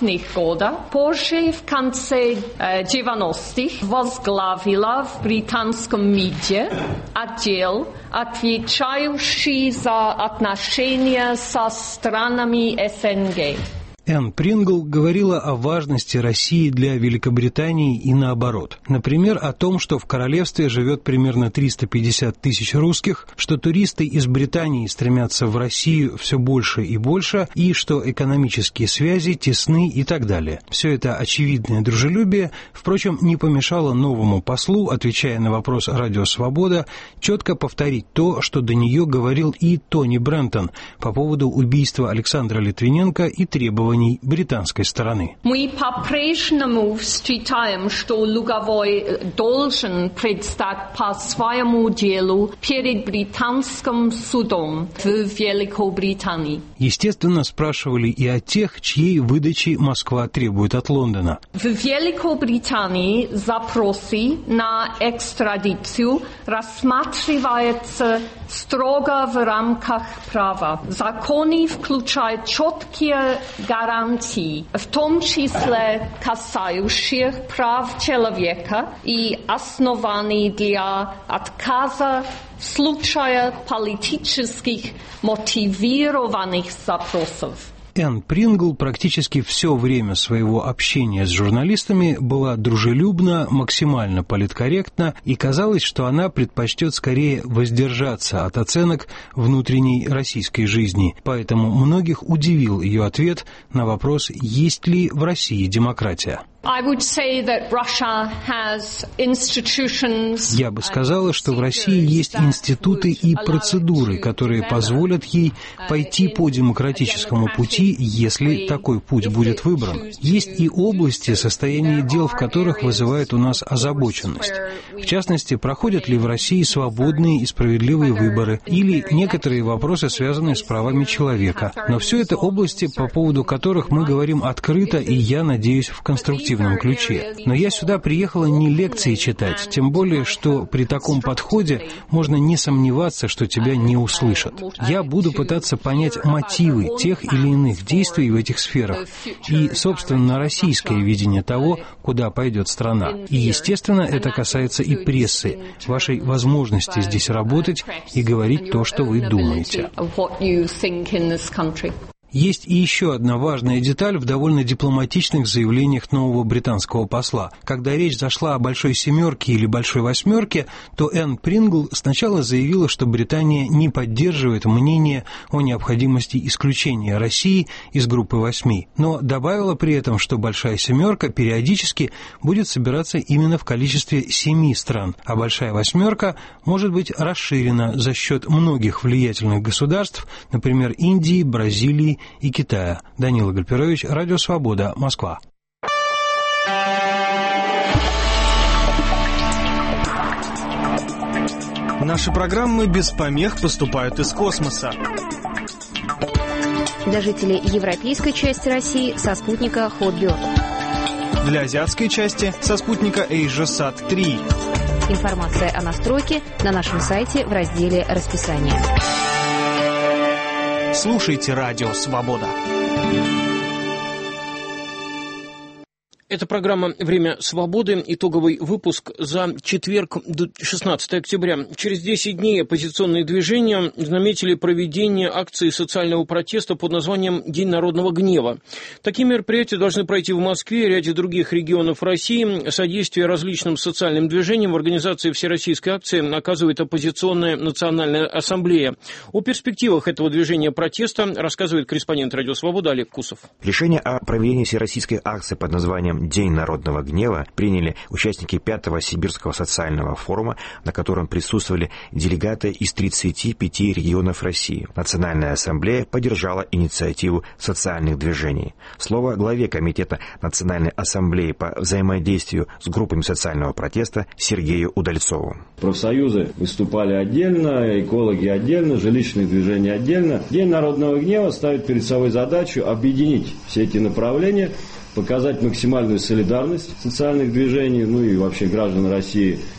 восьмидесятых годов. Позже, в конце девяностых, возглавила в британском МИДе отдел, отвечающий за отношения со странами СНГ. Энн Прингл говорила о важности России для Великобритании и наоборот. Например, о том, что в королевстве живет примерно триста пятьдесят тысяч русских, что туристы из Британии стремятся в Россию все больше и больше, и что экономические связи тесны и так далее. Все это очевидное дружелюбие, впрочем, не помешало новому послу, отвечая на вопрос «Радио Свобода», четко повторить то, что до нее говорил и Тони Брентон по поводу убийства Александра Литвиненко и требований британской стороны. Мы по-прежнему считаем, что Луговой должен предстать по своему делу перед британским судом в Великобритании. Естественно, спрашивали и о тех, чьей выдачи Москва требует от Лондона. В Великобритании запросы на экстрадицию рассматриваются строго в рамках права. Законы включают четкие гарантии, в том числе касающих прав человека и оснований для отказа в случае политических мотивированных запросов. Энн Прингл практически все время своего общения с журналистами была дружелюбна, максимально политкорректна, и казалось, что она предпочтет скорее воздержаться от оценок внутренней российской жизни. Поэтому многих удивил ее ответ на вопрос, есть ли в России демократия. Я бы сказала, что в России есть институты и процедуры, которые позволят ей пойти по демократическому пути, если такой путь будет выбран. Есть и области, состояние дел в которых вызывает у нас озабоченность. В частности, проходят ли в России свободные и справедливые выборы, или некоторые вопросы, связанные с правами человека. Но все это области, по поводу которых мы говорим открыто, и я надеюсь, в конструктивном ключе. Но я сюда приехала не лекции читать, тем более, что при таком подходе можно не сомневаться, что тебя не услышат. Я буду пытаться понять мотивы тех или иных действий в этих сферах и, собственно, российское видение того, куда пойдет страна. И, естественно, это касается и прессы, вашей возможности здесь работать и говорить то, что вы думаете. Есть и еще одна важная деталь в довольно дипломатичных заявлениях нового британского посла. Когда речь зашла о «большой семерке» или «большой восьмерке», то Энн Прингл сначала заявила, что Британия не поддерживает мнение о необходимости исключения России из группы восьми, но добавила при этом, что «большая семерка» периодически будет собираться именно в количестве семи стран, а «большая восьмерка» может быть расширена за счет многих влиятельных государств, например, Индии, Бразилии и Китая. Данила Гальперович, Радио Свобода, Москва. Наши программы без помех поступают из космоса. Для жителей европейской части России со спутника Hotbird. Для азиатской части со спутника AsiaSat три. Информация о настройке на нашем сайте в разделе «Расписание». Слушайте Радио Свобода. Это программа «Время свободы», итоговый выпуск за четверг, шестнадцатое октября. Через десять дней оппозиционные движения наметили проведение акции социального протеста под названием «День народного гнева». Такие мероприятия должны пройти в Москве и ряде других регионов России. Содействие различным социальным движениям в организации всероссийской акции оказывает оппозиционная национальная ассамблея. О перспективах этого движения протеста рассказывает корреспондент «Радио Свобода» Олег Кусов. Решение о проведении всероссийской акции под названием «День народного гнева» приняли участники пятого Сибирского социального форума, на котором присутствовали делегаты из тридцати пяти регионов России. Национальная ассамблея поддержала инициативу социальных движений. Слово главе Комитета Национальной ассамблеи по взаимодействию с группами социального протеста Сергею Удальцову. Профсоюзы выступали отдельно, экологи отдельно, жилищные движения отдельно. День народного гнева ставит перед собой задачу объединить все эти направления, показать максимальную солидарность социальных движений, ну и вообще граждан России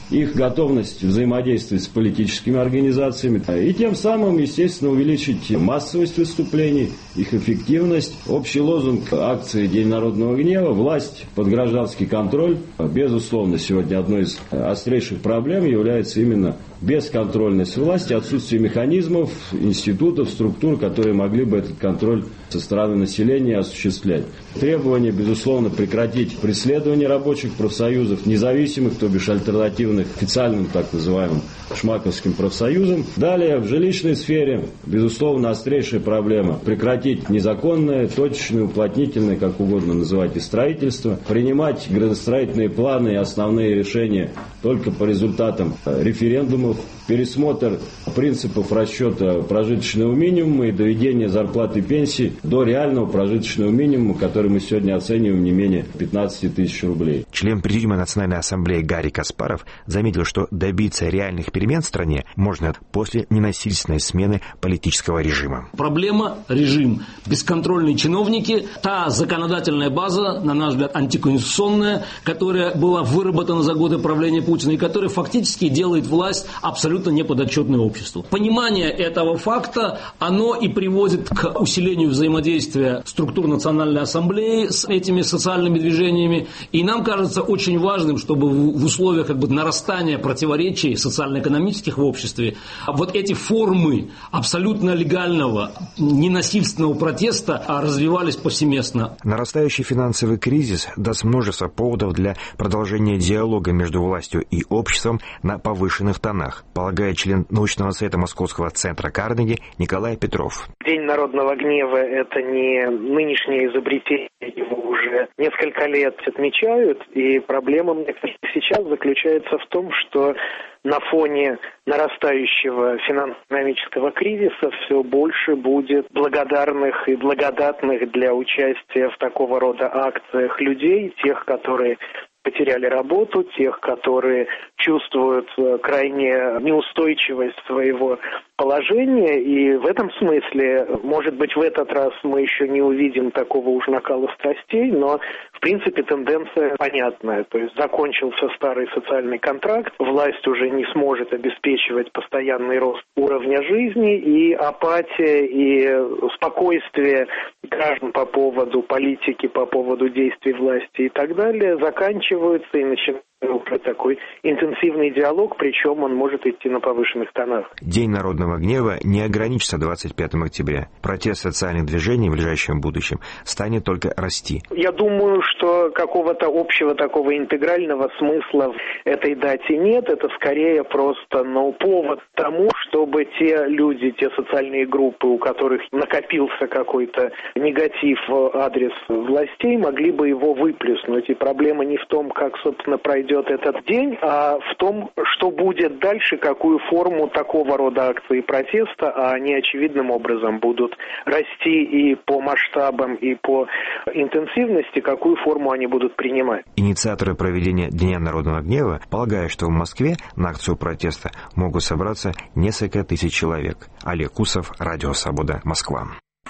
их готовность взаимодействовать с политическими организациями и тем самым, естественно, увеличить массовость выступлений, их эффективность. Общий лозунг акции «День народного гнева» – власть под гражданский контроль. Безусловно, сегодня одной из острейших проблем является именно бесконтрольность власти, отсутствие механизмов, институтов, структур, которые могли бы этот контроль со стороны населения осуществлять. Требование, безусловно, прекратить преследование рабочих профсоюзов, независимых, то бишь альтернативных официальным так называемым шмаковским профсоюзам. Далее, в жилищной сфере, безусловно, острейшая проблема. Прекратить незаконное, точечное, уплотнительное, как угодно называйте, строительство. Принимать градостроительные планы и основные решения только по результатам референдумов. Пересмотр принципов расчета прожиточного минимума и доведения зарплаты и пенсий до реального прожиточного минимума, который мы сегодня оцениваем не менее пятнадцать тысяч рублей. Член Президиума Национальной Ассамблеи Гарри Каспаров заметил, что добиться реальных перемен в стране можно после ненасильственной смены политического режима. Проблема – режим. Бесконтрольные чиновники, та законодательная база, на наш взгляд, антиконституционная, которая была выработана за годы правления Путина и которая фактически делает власть абсолютно неподотчетное обществу. Понимание этого факта, оно и приводит к усилению взаимодействия структур Национальной Ассамблеи с этими социальными движениями. И нам кажется очень важным, чтобы в условиях как бы нарастания противоречий социально-экономических в обществе вот эти формы абсолютно легального, ненасильственного протеста развивались повсеместно. Нарастающий финансовый кризис даст множество поводов для продолжения диалога между властью и обществом на повышенных тонах, полагает член научного совета Московского центра Карнеги Николай Петров. День народного гнева – это не нынешнее изобретение, его уже несколько лет отмечают, и проблема, мне кажется, сейчас заключается в том, что на фоне нарастающего финансово-экономического кризиса все больше будет благодарных и благодатных для участия в такого рода акциях людей, тех, которые потеряли работу, тех, которые чувствуют крайне неустойчивость своего положения. И в этом смысле, может быть, в этот раз мы еще не увидим такого уж накала страстей, но, в принципе, тенденция понятная. То есть закончился старый социальный контракт, власть уже не сможет обеспечивать постоянный рост уровня жизни, и апатия, и спокойствие граждан по поводу политики, по поводу действий власти и так далее заканчиваются, и начинается уже такой интенсивный диалог, причем он может идти на повышенных тонах. День народного гнева не ограничится двадцать пятого октября. Протест социальных движений в ближайшем будущем станет только расти. Я думаю, что какого-то общего такого интегрального смысла в этой дате нет. Это скорее просто ну, повод к тому, чтобы те люди, те социальные группы, у которых накопился какой-то негатив в адрес властей, могли бы его выплеснуть. И проблема не в том, как, собственно, пройдет этот день, а в том, что будет дальше, какую форму такого рода акции протеста, а они очевидным образом будут расти и по масштабам, и по интенсивности, какую форму они будут принимать. Инициаторы проведения Дня народного гнева полагают, что в Москве на акцию протеста могут собраться несколько тысяч человек. Олег Кусов, Радио Свобода, Москва.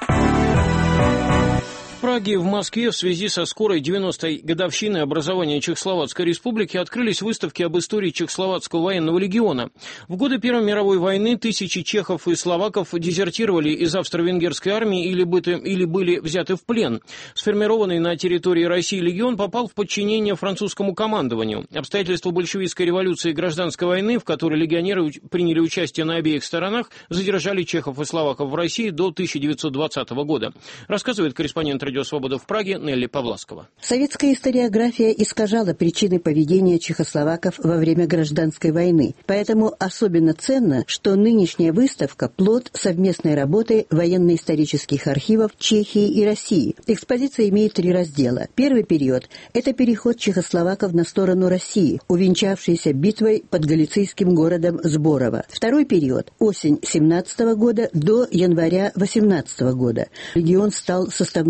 В Праге и в Москве в связи со скорой девяностой годовщиной образования Чехословацкой Республики открылись выставки об истории Чехословацкого военного легиона. В годы Первой мировой войны тысячи чехов и словаков дезертировали из австро-венгерской армии или, быты, или были взяты в плен. Сформированный на территории России легион попал в подчинение французскому командованию. Обстоятельства большевистской революции и гражданской войны, в которой легионеры приняли участие на обеих сторонах, задержали чехов и словаков в России до тысяча девятьсот двадцатого года. Рассказывает корреспондент «Радио Свобода» в Праге Нелли Павласкова. Советская историография искажала причины поведения чехословаков во время гражданской войны. Поэтому особенно ценно, что нынешняя выставка – плод совместной работы военно-исторических архивов Чехии и России. Экспозиция имеет три раздела. Первый период – это переход чехословаков на сторону России, увенчавшийся битвой под галицийским городом Зборово. Второй период – осень семнадцатого года до января восемнадцатого года. Легион стал составной частью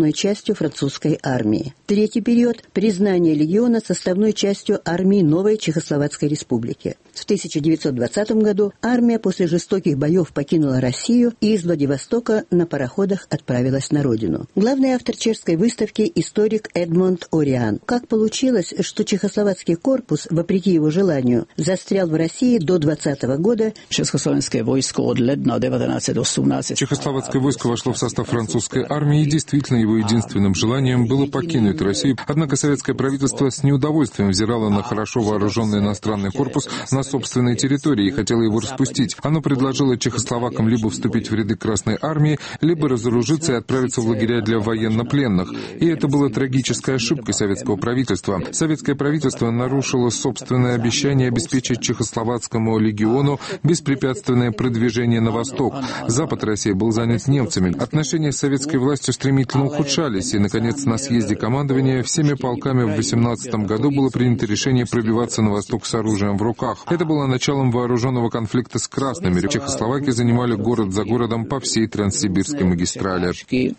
частью французской армии. Третий период – признание легиона составной частью армии новой Чехословацкой республики. В тысяча девятьсот двадцатом году армия после жестоких боев покинула Россию и из Владивостока на пароходах отправилась на родину. Главный автор чешской выставки – историк Эдмонд Ориан. Как получилось, что чехословацкий корпус, вопреки его желанию, застрял в России до двадцатого года? Чехословацкое войско от лета тысяча девятьсот восемнадцатого. Чехословацкое войско вошло в состав французской армии, и действительно его единственным желанием было покинуть Россию. Однако советское правительство с неудовольствием взирало на хорошо вооруженный иностранный корпус на собственной территории и хотело его распустить. Оно предложило чехословакам либо вступить в ряды Красной армии, либо разоружиться и отправиться в лагеря для военнопленных. И это было трагической ошибкой советского правительства. Советское правительство нарушило собственное обещание обеспечить чехословацкому легиону беспрепятственное продвижение на восток. Запад России был занят немцами. Отношения с советской властью стремительно ухудшались, и, наконец, на съезде командования всеми полками в восемнадцатом году было принято решение пробиваться на восток с оружием в руках. Это было началом вооруженного конфликта с красными. Чехословаки занимали город за городом по всей Транссибирской магистрали.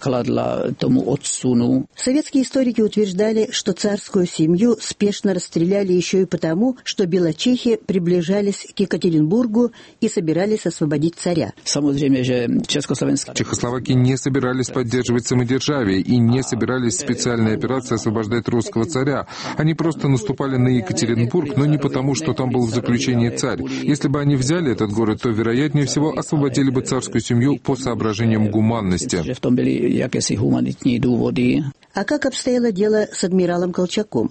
Советские историки утверждали, что царскую семью спешно расстреляли еще и потому, что белочехи приближались к Екатеринбургу и собирались освободить царя. Чехословаки не собирались поддерживать самодержавие и не собирались специальной операцией освобождать русского царя. Они просто наступали на Екатеринбург, но не потому, что там был в заключении царь. Если бы они взяли этот город, то, вероятнее всего, освободили бы царскую семью по соображениям гуманности. А как обстояло дело с адмиралом Колчаком?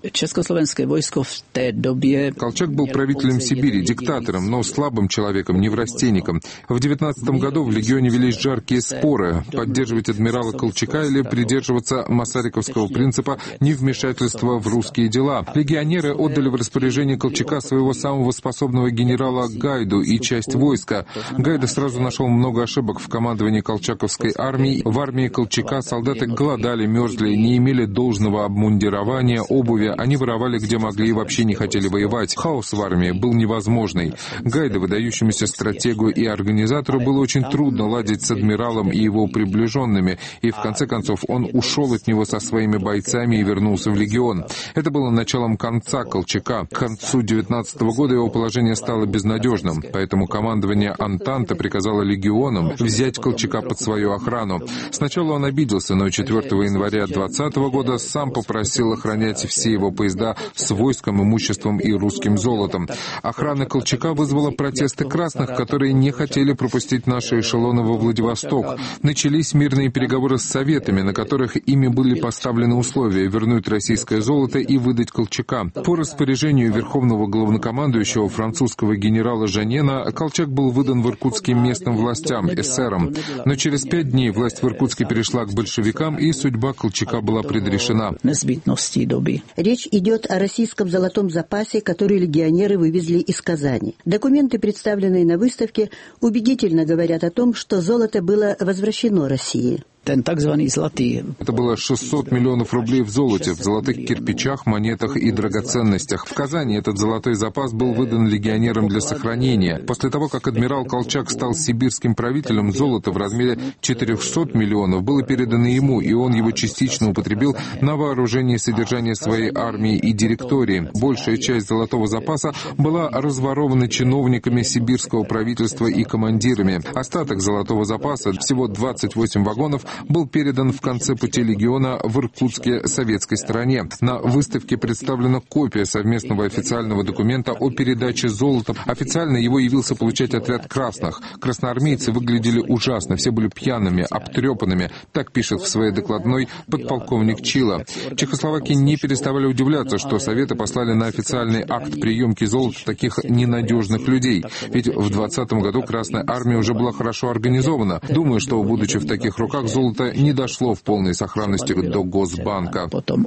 Колчак был правителем Сибири, диктатором, но слабым человеком, неврастенником. В девятнадцатом году в легионе велись жаркие споры – поддерживать адмирала Колчака или придерживаться масариковского принципа невмешательства в русские дела. Легионеры отдали в распоряжение Колчака своего самого способного генерала Гайду и часть войска. Гайда сразу нашел много ошибок в командовании колчаковской армии. В армии Колчака солдаты голодали, мерзли, не имели должного обмундирования, обуви, они воровали где могли и вообще не хотели воевать. Хаос в армии был невозможный. Гайда, выдающемуся стратегу и организатору, было очень трудно ладить с адмиралом и его приближенными, и в конце концов он ушел от него со своими бойцами и вернулся в легион. Это было началом конца Колчака. К концу девятнадцатого года его положение стало безнадежным, поэтому командование Антанты приказало легионам взять Колчака под свою охрану. Сначала он обиделся, но четвёртого января двадцатого года сам попросил охранять все его поезда с войском, имуществом и русским золотом. Охрана Колчака вызвала протесты красных, которые не хотели пропустить наши эшелоны во Владивосток. Начались мирные переговоры с советами, на которых ими были поставлены условия вернуть российское золото и выдать Колчака. По распоряжению верховного главнокомандующего французского генерала Жанена Колчак был выдан в Иркутске местным властям, эсерам. Но через пять дней власть в Иркутске перешла к большевикам, и судьба Колчака была предрешена. Речь идет о российском золотом запасе, который легионеры вывезли из Казани. Документы, представленные на выставке, убедительно говорят о том, что золото было возвращено России. Это было шестьсот миллионов рублей в золоте, в золотых кирпичах, монетах и драгоценностях. В Казани этот золотой запас был выдан легионерам для сохранения. После того, как адмирал Колчак стал сибирским правителем, золото в размере четырехсот миллионов было передано ему, и он его частично употребил на вооружение и содержание своей армии и директории. Большая часть золотого запаса была разворована чиновниками сибирского правительства и командирами. Остаток золотого запаса, всего двадцать восемь вагонов, был передан в конце пути легиона в Иркутске советской стороне. На выставке представлена копия совместного официального документа о передаче золота. Официально его явился получать отряд красных. Красноармейцы выглядели ужасно, все были пьяными, обтрепанными. Так пишет в своей докладной подполковник Чила. Чехословаки не переставали удивляться, что Советы послали на официальный акт приемки золота таких ненадежных людей. Ведь в двадцатом году Красная армия уже была хорошо организована. Думаю, что, будучи в таких руках, золото не дошло в полной сохранности до Госбанка.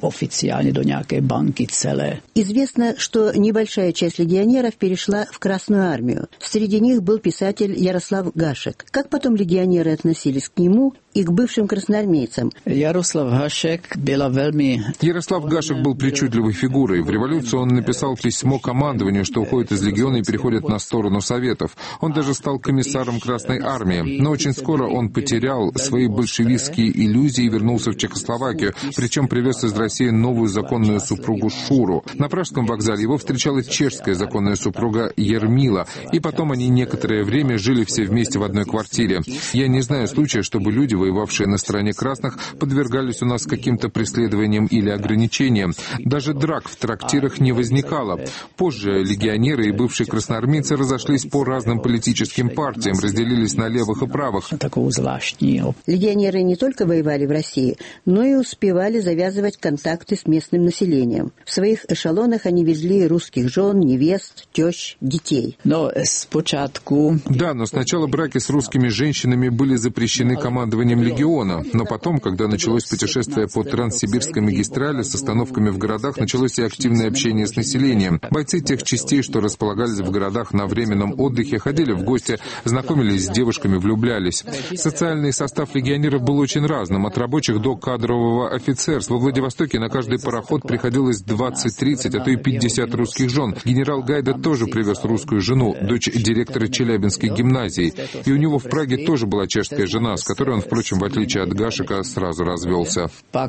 Известно, что небольшая часть легионеров перешла в Красную армию. Среди них был писатель Ярослав Гашек. Как потом легионеры относились к нему и к бывшим красноармейцам. Ярослав Гашек был причудливой фигурой. В революцию он написал письмо командованию, что уходит из легиона и переходит на сторону Советов. Он даже стал комиссаром Красной Армии. Но очень скоро он потерял свои большевистские иллюзии и вернулся в Чехословакию, причем привез из России новую законную супругу Шуру. На Пражском вокзале его встречала чешская законная супруга Ермила, и потом они некоторое время жили все вместе в одной квартире. Я не знаю случая, чтобы люди, воевавшие на стороне красных, подвергались у нас каким-то преследованиям или ограничениям. Даже драк в трактирах не возникало. Позже легионеры и бывшие красноармейцы разошлись по разным политическим партиям, разделились на левых и правых. Легионеры не только воевали в России, но и успевали завязывать контакты с местным населением. В своих эшелонах они везли русских жен, невест, тещ, детей. Но спочатку... Да, но сначала браки с русскими женщинами были запрещены командованием легиона. Но потом, когда началось путешествие по Транссибирской магистрали с остановками в городах, началось и активное общение с населением. Бойцы тех частей, что располагались в городах на временном отдыхе, ходили в гости, знакомились с девушками, влюблялись. Социальный состав легионеров был очень разным, от рабочих до кадрового офицерства. Во Владивостоке на каждый пароход приходилось двадцать-тридцать, а то и пятьдесят русских жен. Генерал Гайда тоже привез русскую жену, дочь директора Челябинской гимназии. И у него в Праге тоже была чешская жена, с которой он, впрочем, в отличие от Гашека, сразу развелся.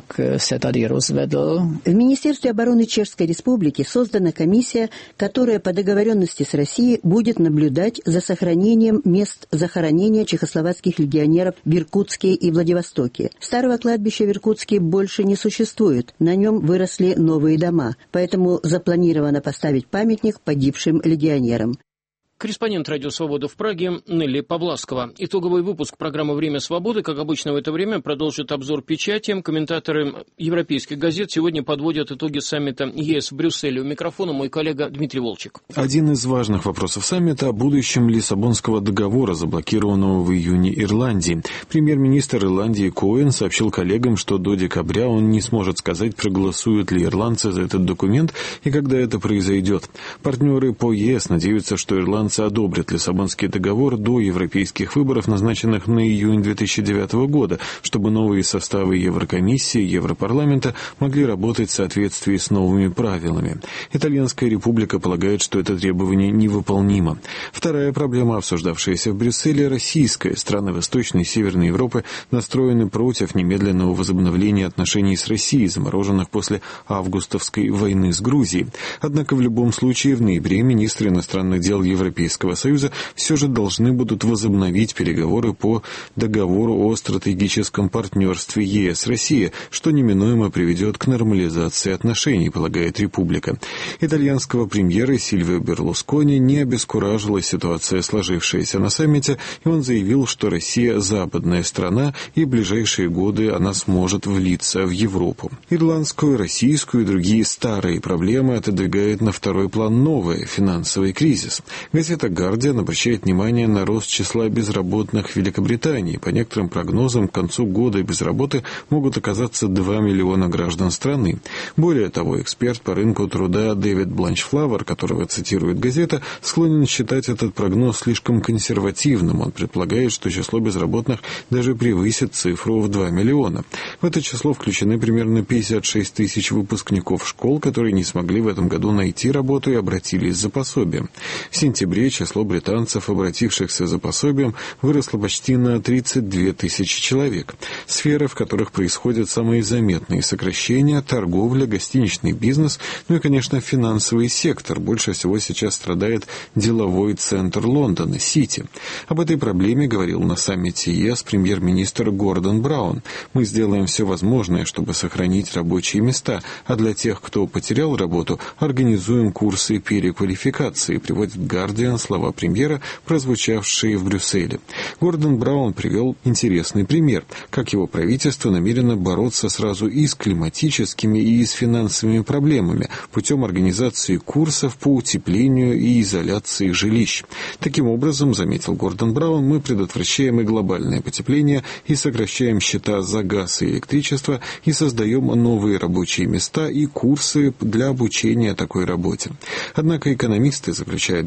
В Министерстве обороны Чешской Республики создана комиссия, которая по договоренности с Россией будет наблюдать за сохранением мест захоронения чехословацких легионеров в Иркутске и Владивостоке. Старого кладбища в Иркутске больше не существует, на нем выросли новые дома, поэтому запланировано поставить памятник погибшим легионерам. Корреспондент «Радио Свобода» в Праге Нелли Павласкова. Итоговый выпуск программы «Время свободы», как обычно в это время, продолжит обзор печати. Комментаторы европейских газет сегодня подводят итоги саммита ЕС в Брюсселе. У микрофона мой коллега Дмитрий Волчек. Один из важных вопросов саммита – о будущем Лиссабонского договора, заблокированного в июне Ирландии. Премьер-министр Ирландии Коэн сообщил коллегам, что до декабря он не сможет сказать, проголосуют ли ирландцы за этот документ и когда это произойдет. Партнеры по ЕС надеются, что ирландцы одобрят Лиссабонский договор до европейских выборов, назначенных на июнь две тысячи девятого года, чтобы новые составы Еврокомиссии и Европарламента могли работать в соответствии с новыми правилами. Итальянская республика полагает, что это требование невыполнимо. Вторая проблема, обсуждавшаяся в Брюсселе, российская. Страны Восточной и Северной Европы настроены против немедленного возобновления отношений с Россией, замороженных после августовской войны с Грузией. Однако в любом случае в ноябре министры иностранных дел Европейского Европейского Союза все же должны будут возобновить переговоры по договору о стратегическом партнерстве ЕС-Россия, что неминуемо приведет к нормализации отношений, полагает Республика. Итальянского премьера Сильвио Берлускони не обескуражила ситуация, сложившаяся на саммите, и он заявил, что Россия – западная страна, и в ближайшие годы она сможет влиться в Европу. Ирландскую, российскую и другие старые проблемы отодвигает на второй план новый финансовый кризис. Газета «Гардиан» обращает внимание на рост числа безработных в Великобритании. По некоторым прогнозам, к концу года без работы могут оказаться два миллиона граждан страны. Более того, эксперт по рынку труда Дэвид Бланчфлауэр, которого цитирует газета, склонен считать этот прогноз слишком консервативным. Он предполагает, что число безработных даже превысит цифру в два миллиона. В это число включены примерно пятьдесят шесть тысяч выпускников школ, которые не смогли в этом году найти работу и обратились за пособием. В сентябре число британцев, обратившихся за пособием, выросло почти на тридцать две тысячи человек. Сферы, в которых происходят самые заметные сокращения – торговля, гостиничный бизнес, ну и, конечно, финансовый сектор. Больше всего сейчас страдает деловой центр Лондона – Сити. Об этой проблеме говорил на саммите ЕС премьер-министр Гордон Браун. «Мы сделаем все возможное, чтобы сохранить рабочие места, а для тех, кто потерял работу, организуем курсы переквалификации», приводит «Гардиан» слова премьера, прозвучавшие в Брюсселе. Гордон Браун привел интересный пример, как его правительство намерено бороться сразу и с климатическими, и с финансовыми проблемами путем организации курсов по утеплению и изоляции жилищ. Таким образом, заметил Гордон Браун, мы предотвращаем и глобальное потепление, и сокращаем счета за газ и электричество, и создаем новые рабочие места и курсы для обучения такой работе. Однако экономисты, заключает Guardian,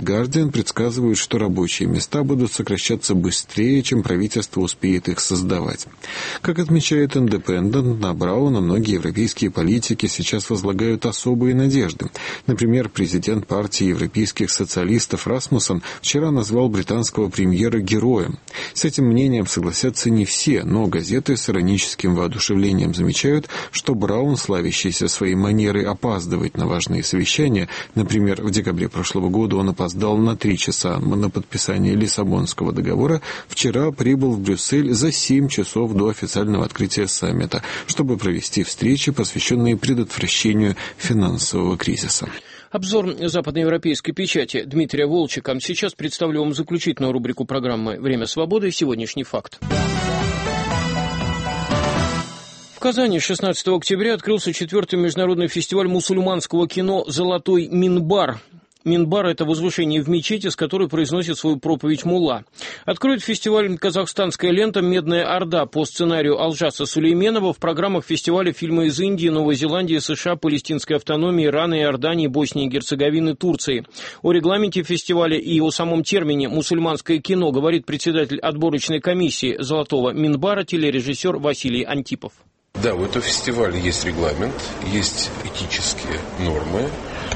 этом предсказывают, что рабочие места будут сокращаться быстрее, чем правительство успеет их создавать. Как отмечает Independent, на Брауна многие европейские политики сейчас возлагают особые надежды. Например, президент партии европейских социалистов Расмуссен вчера назвал британского премьера героем. С этим мнением согласятся не все, но газеты с ироническим воодушевлением замечают, что Браун, славящийся своей манерой опаздывать на важные совещания, например, в декабре прошлого года он опоздал на три часа на подписание Лиссабонского договора, вчера прибыл в Брюссель за семь часов до официального открытия саммита, чтобы провести встречи, посвященные предотвращению финансового кризиса. Обзор западноевропейской печати Дмитрия Волчика. Сейчас представлю вам заключительную рубрику программы «Время свободы» и сегодняшний факт. В Казани шестнадцатого октября открылся четвертый международный фестиваль мусульманского кино «Золотой Минбар». Минбар – это возвышение в мечети, с которой произносит свою проповедь мулла. Откроет фестиваль казахстанская лента «Медная Орда» по сценарию Алжаса Сулейменова. В программах фестиваля фильмы из Индии, Новой Зеландии, США, Палестинской автономии, Ирана, Иордании, Боснии и Герцеговины, Турции. О регламенте фестиваля и о самом термине «мусульманское кино» говорит председатель отборочной комиссии «Золотого Минбара» телережиссер Василий Антипов. Да, у этого фестиваля есть регламент, есть этические нормы,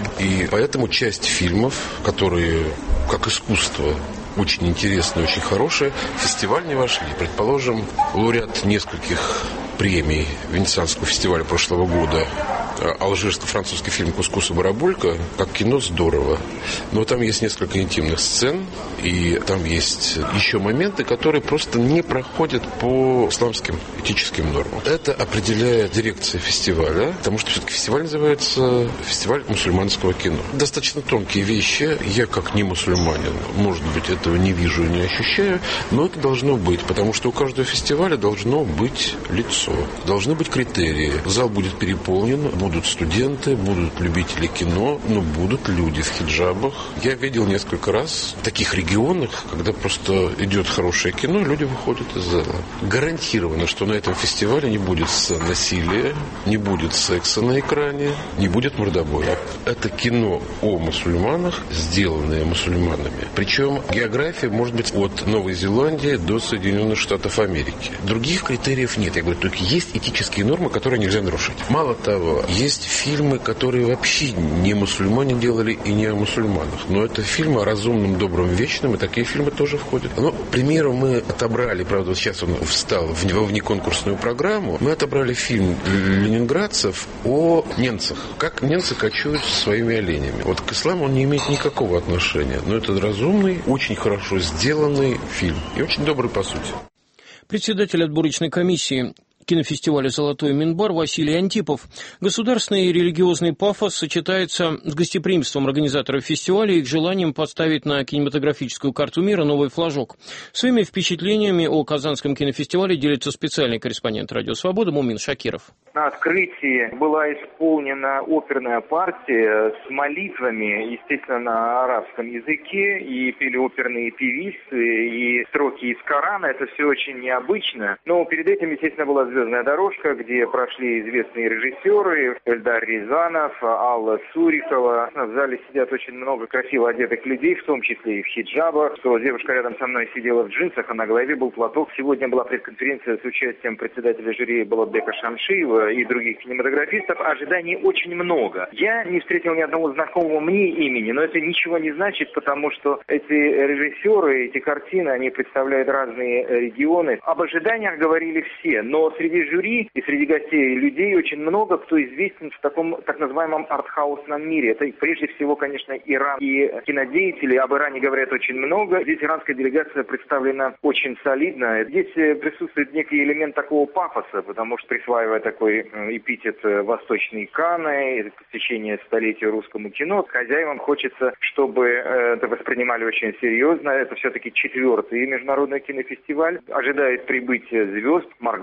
и поэтому часть фильмов, которые как искусство очень интересные, очень хорошие, в фестиваль не вошли. Предположим, лауреат нескольких премий Венецианского фестиваля прошлого года, алжирско-французский фильм «Кускус и барабулька», как кино здорово. Но там есть несколько интимных сцен, и там есть еще моменты, которые просто не проходят по исламским этическим нормам. Это определяет дирекция фестиваля, потому что все-таки фестиваль называется «Фестиваль мусульманского кино». Достаточно тонкие вещи. Я, как не мусульманин, может быть, этого не вижу и не ощущаю, но это должно быть, потому что у каждого фестиваля должно быть лицо, должны быть критерии. Зал будет переполнен, будут студенты, будут любители кино, но будут люди в хиджабах. Я видел несколько раз в таких регионах, когда просто идет хорошее кино, люди выходят из зала. Гарантированно, что на этом фестивале не будет насилия, не будет секса на экране, не будет мордобоя. Это кино о мусульманах, сделанное мусульманами. Причем география может быть от Новой Зеландии до Соединенных Штатов Америки. Других критериев нет. Я говорю, только есть этические нормы, которые нельзя нарушить. Мало того, есть фильмы, которые вообще не мусульмане делали и не о мусульманах. Но это фильмы о разумном, добром, вечном, и такие фильмы тоже входят. Ну, к примеру, мы отобрали, правда, сейчас он встал в внеконкурсную программу, мы отобрали фильм ленинградцев о немцах. Как немцы кочуют со своими оленями. Вот к исламу он не имеет никакого отношения. Но это разумный, очень хорошо сделанный фильм. И очень добрый по сути. Председатель отборочной комиссии кинофестиваля «Золотой Минбар» Василий Антипов. Государственный и религиозный пафос сочетается с гостеприимством организаторов фестиваля и их желанием поставить на кинематографическую карту мира новый флажок. Своими впечатлениями о Казанском кинофестивале делится специальный корреспондент «Радио Свобода» Мумин Шакиров. На открытии была исполнена оперная партия с молитвами, естественно, на арабском языке, и пели оперные певицы, и строки из Корана. Это все очень необычно. Но перед этим, естественно, была «Звездная дорожка», где прошли известные режиссеры Эльдар Рязанов, Алла Сурикова. В зале сидят очень много красиво одетых людей, в том числе и в хиджабах. Что девушка рядом со мной сидела в джинсах, а на голове был платок. Сегодня была пресс-конференция с участием председателя жюри Болотбека Шамшиева и других кинематографистов. Ожиданий очень много. Я не встретил ни одного знакомого мне имени, но это ничего не значит, потому что эти режиссеры, эти картины, они представляют разные регионы. Об ожиданиях говорили все, но среди жюри и среди гостей людей очень много кто известен в таком так называемом артхаусном мире. Это прежде всего, конечно, Иран и кинодеятели. Об Иране говорят очень много. Здесь иранская делегация представлена очень солидно. Здесь присутствует некий элемент такого пафоса, потому что, присваивая такой эпитет «Восточные Канны», посвящение столетию русскому кино, хозяевам хочется, чтобы это воспринимали очень серьезно. Это все-таки четвертый международный кинофестиваль. Ожидает прибытие звезд. Марк Дакаскос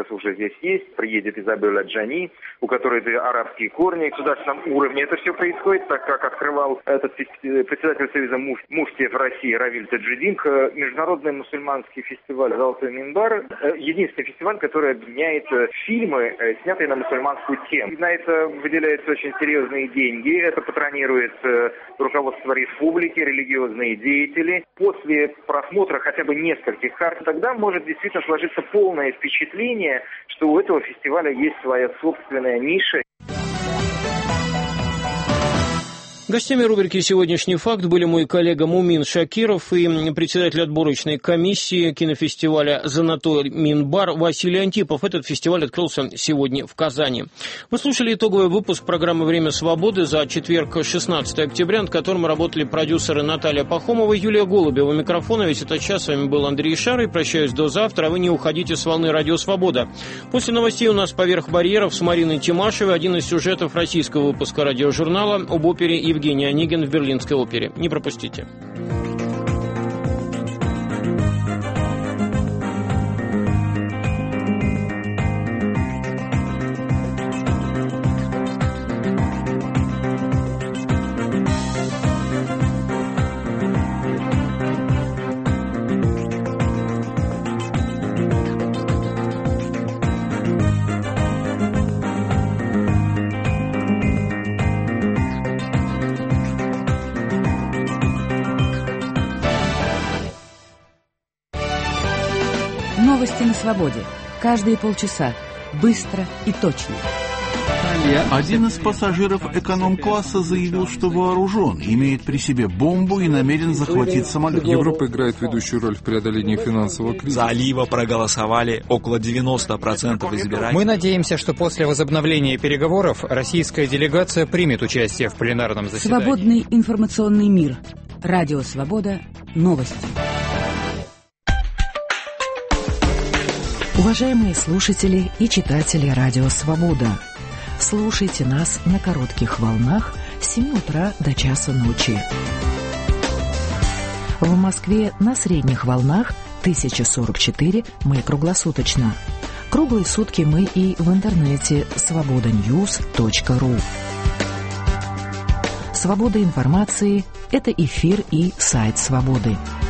Маркос уже здесь есть, приедет Изабелла Джани, у которой арабские корни. В государственном уровне это все происходит, так как открывал этот председатель Союза муфтиев России Равиль Таджидин. Международный мусульманский фестиваль «Золотой минбар» — единственный фестиваль, который объединяет фильмы, снятые на мусульманскую тему. На это выделяются очень серьезные деньги. Это патронирует руководство республики, религиозные деятели. После просмотра хотя бы нескольких карт, тогда может действительно сложиться полное впечатление, что у этого фестиваля есть своя собственная ниша. Гостями рубрики «Сегодняшний факт» были мой коллега Мумин Шакиров и председатель отборочной комиссии кинофестиваля «Золотой минбар» Василий Антипов. Этот фестиваль открылся сегодня в Казани. Вы слушали итоговый выпуск программы «Время свободы» за четверг, шестнадцатое октября, над которым работали продюсеры Наталья Пахомова и Юлия Голубева. У микрофона весь этот час с вами был Андрей Шарый. Прощаюсь до завтра, а вы не уходите с волны «Радио Свобода». После новостей у нас «Поверх барьеров» с Мариной Тимашевой, один из сюжетов российского выпуска радиожурнала об опере Евгения Евгений Онегин в Берлинской опере. Не пропустите. Новости на свободе. Каждые полчаса. Быстро и точно. Один из пассажиров эконом-класса заявил, что вооружен, имеет при себе бомбу и намерен захватить самолет. Европа играет ведущую роль в преодолении финансового кризиса. За Алиева проголосовали около девяносто процентов избирателей. Мы надеемся, что после возобновления переговоров российская делегация примет участие в пленарном заседании. Свободный информационный мир. Радио Свобода. Новости. Уважаемые слушатели и читатели Радио Свобода, слушайте нас на коротких волнах с семи утра до часа ночи. В Москве на средних волнах тысяча сорок четыре, мы круглосуточно. Круглые сутки мы и в интернете свобода ньюс точка ру. Свобода информации – это эфир и сайт Свободы.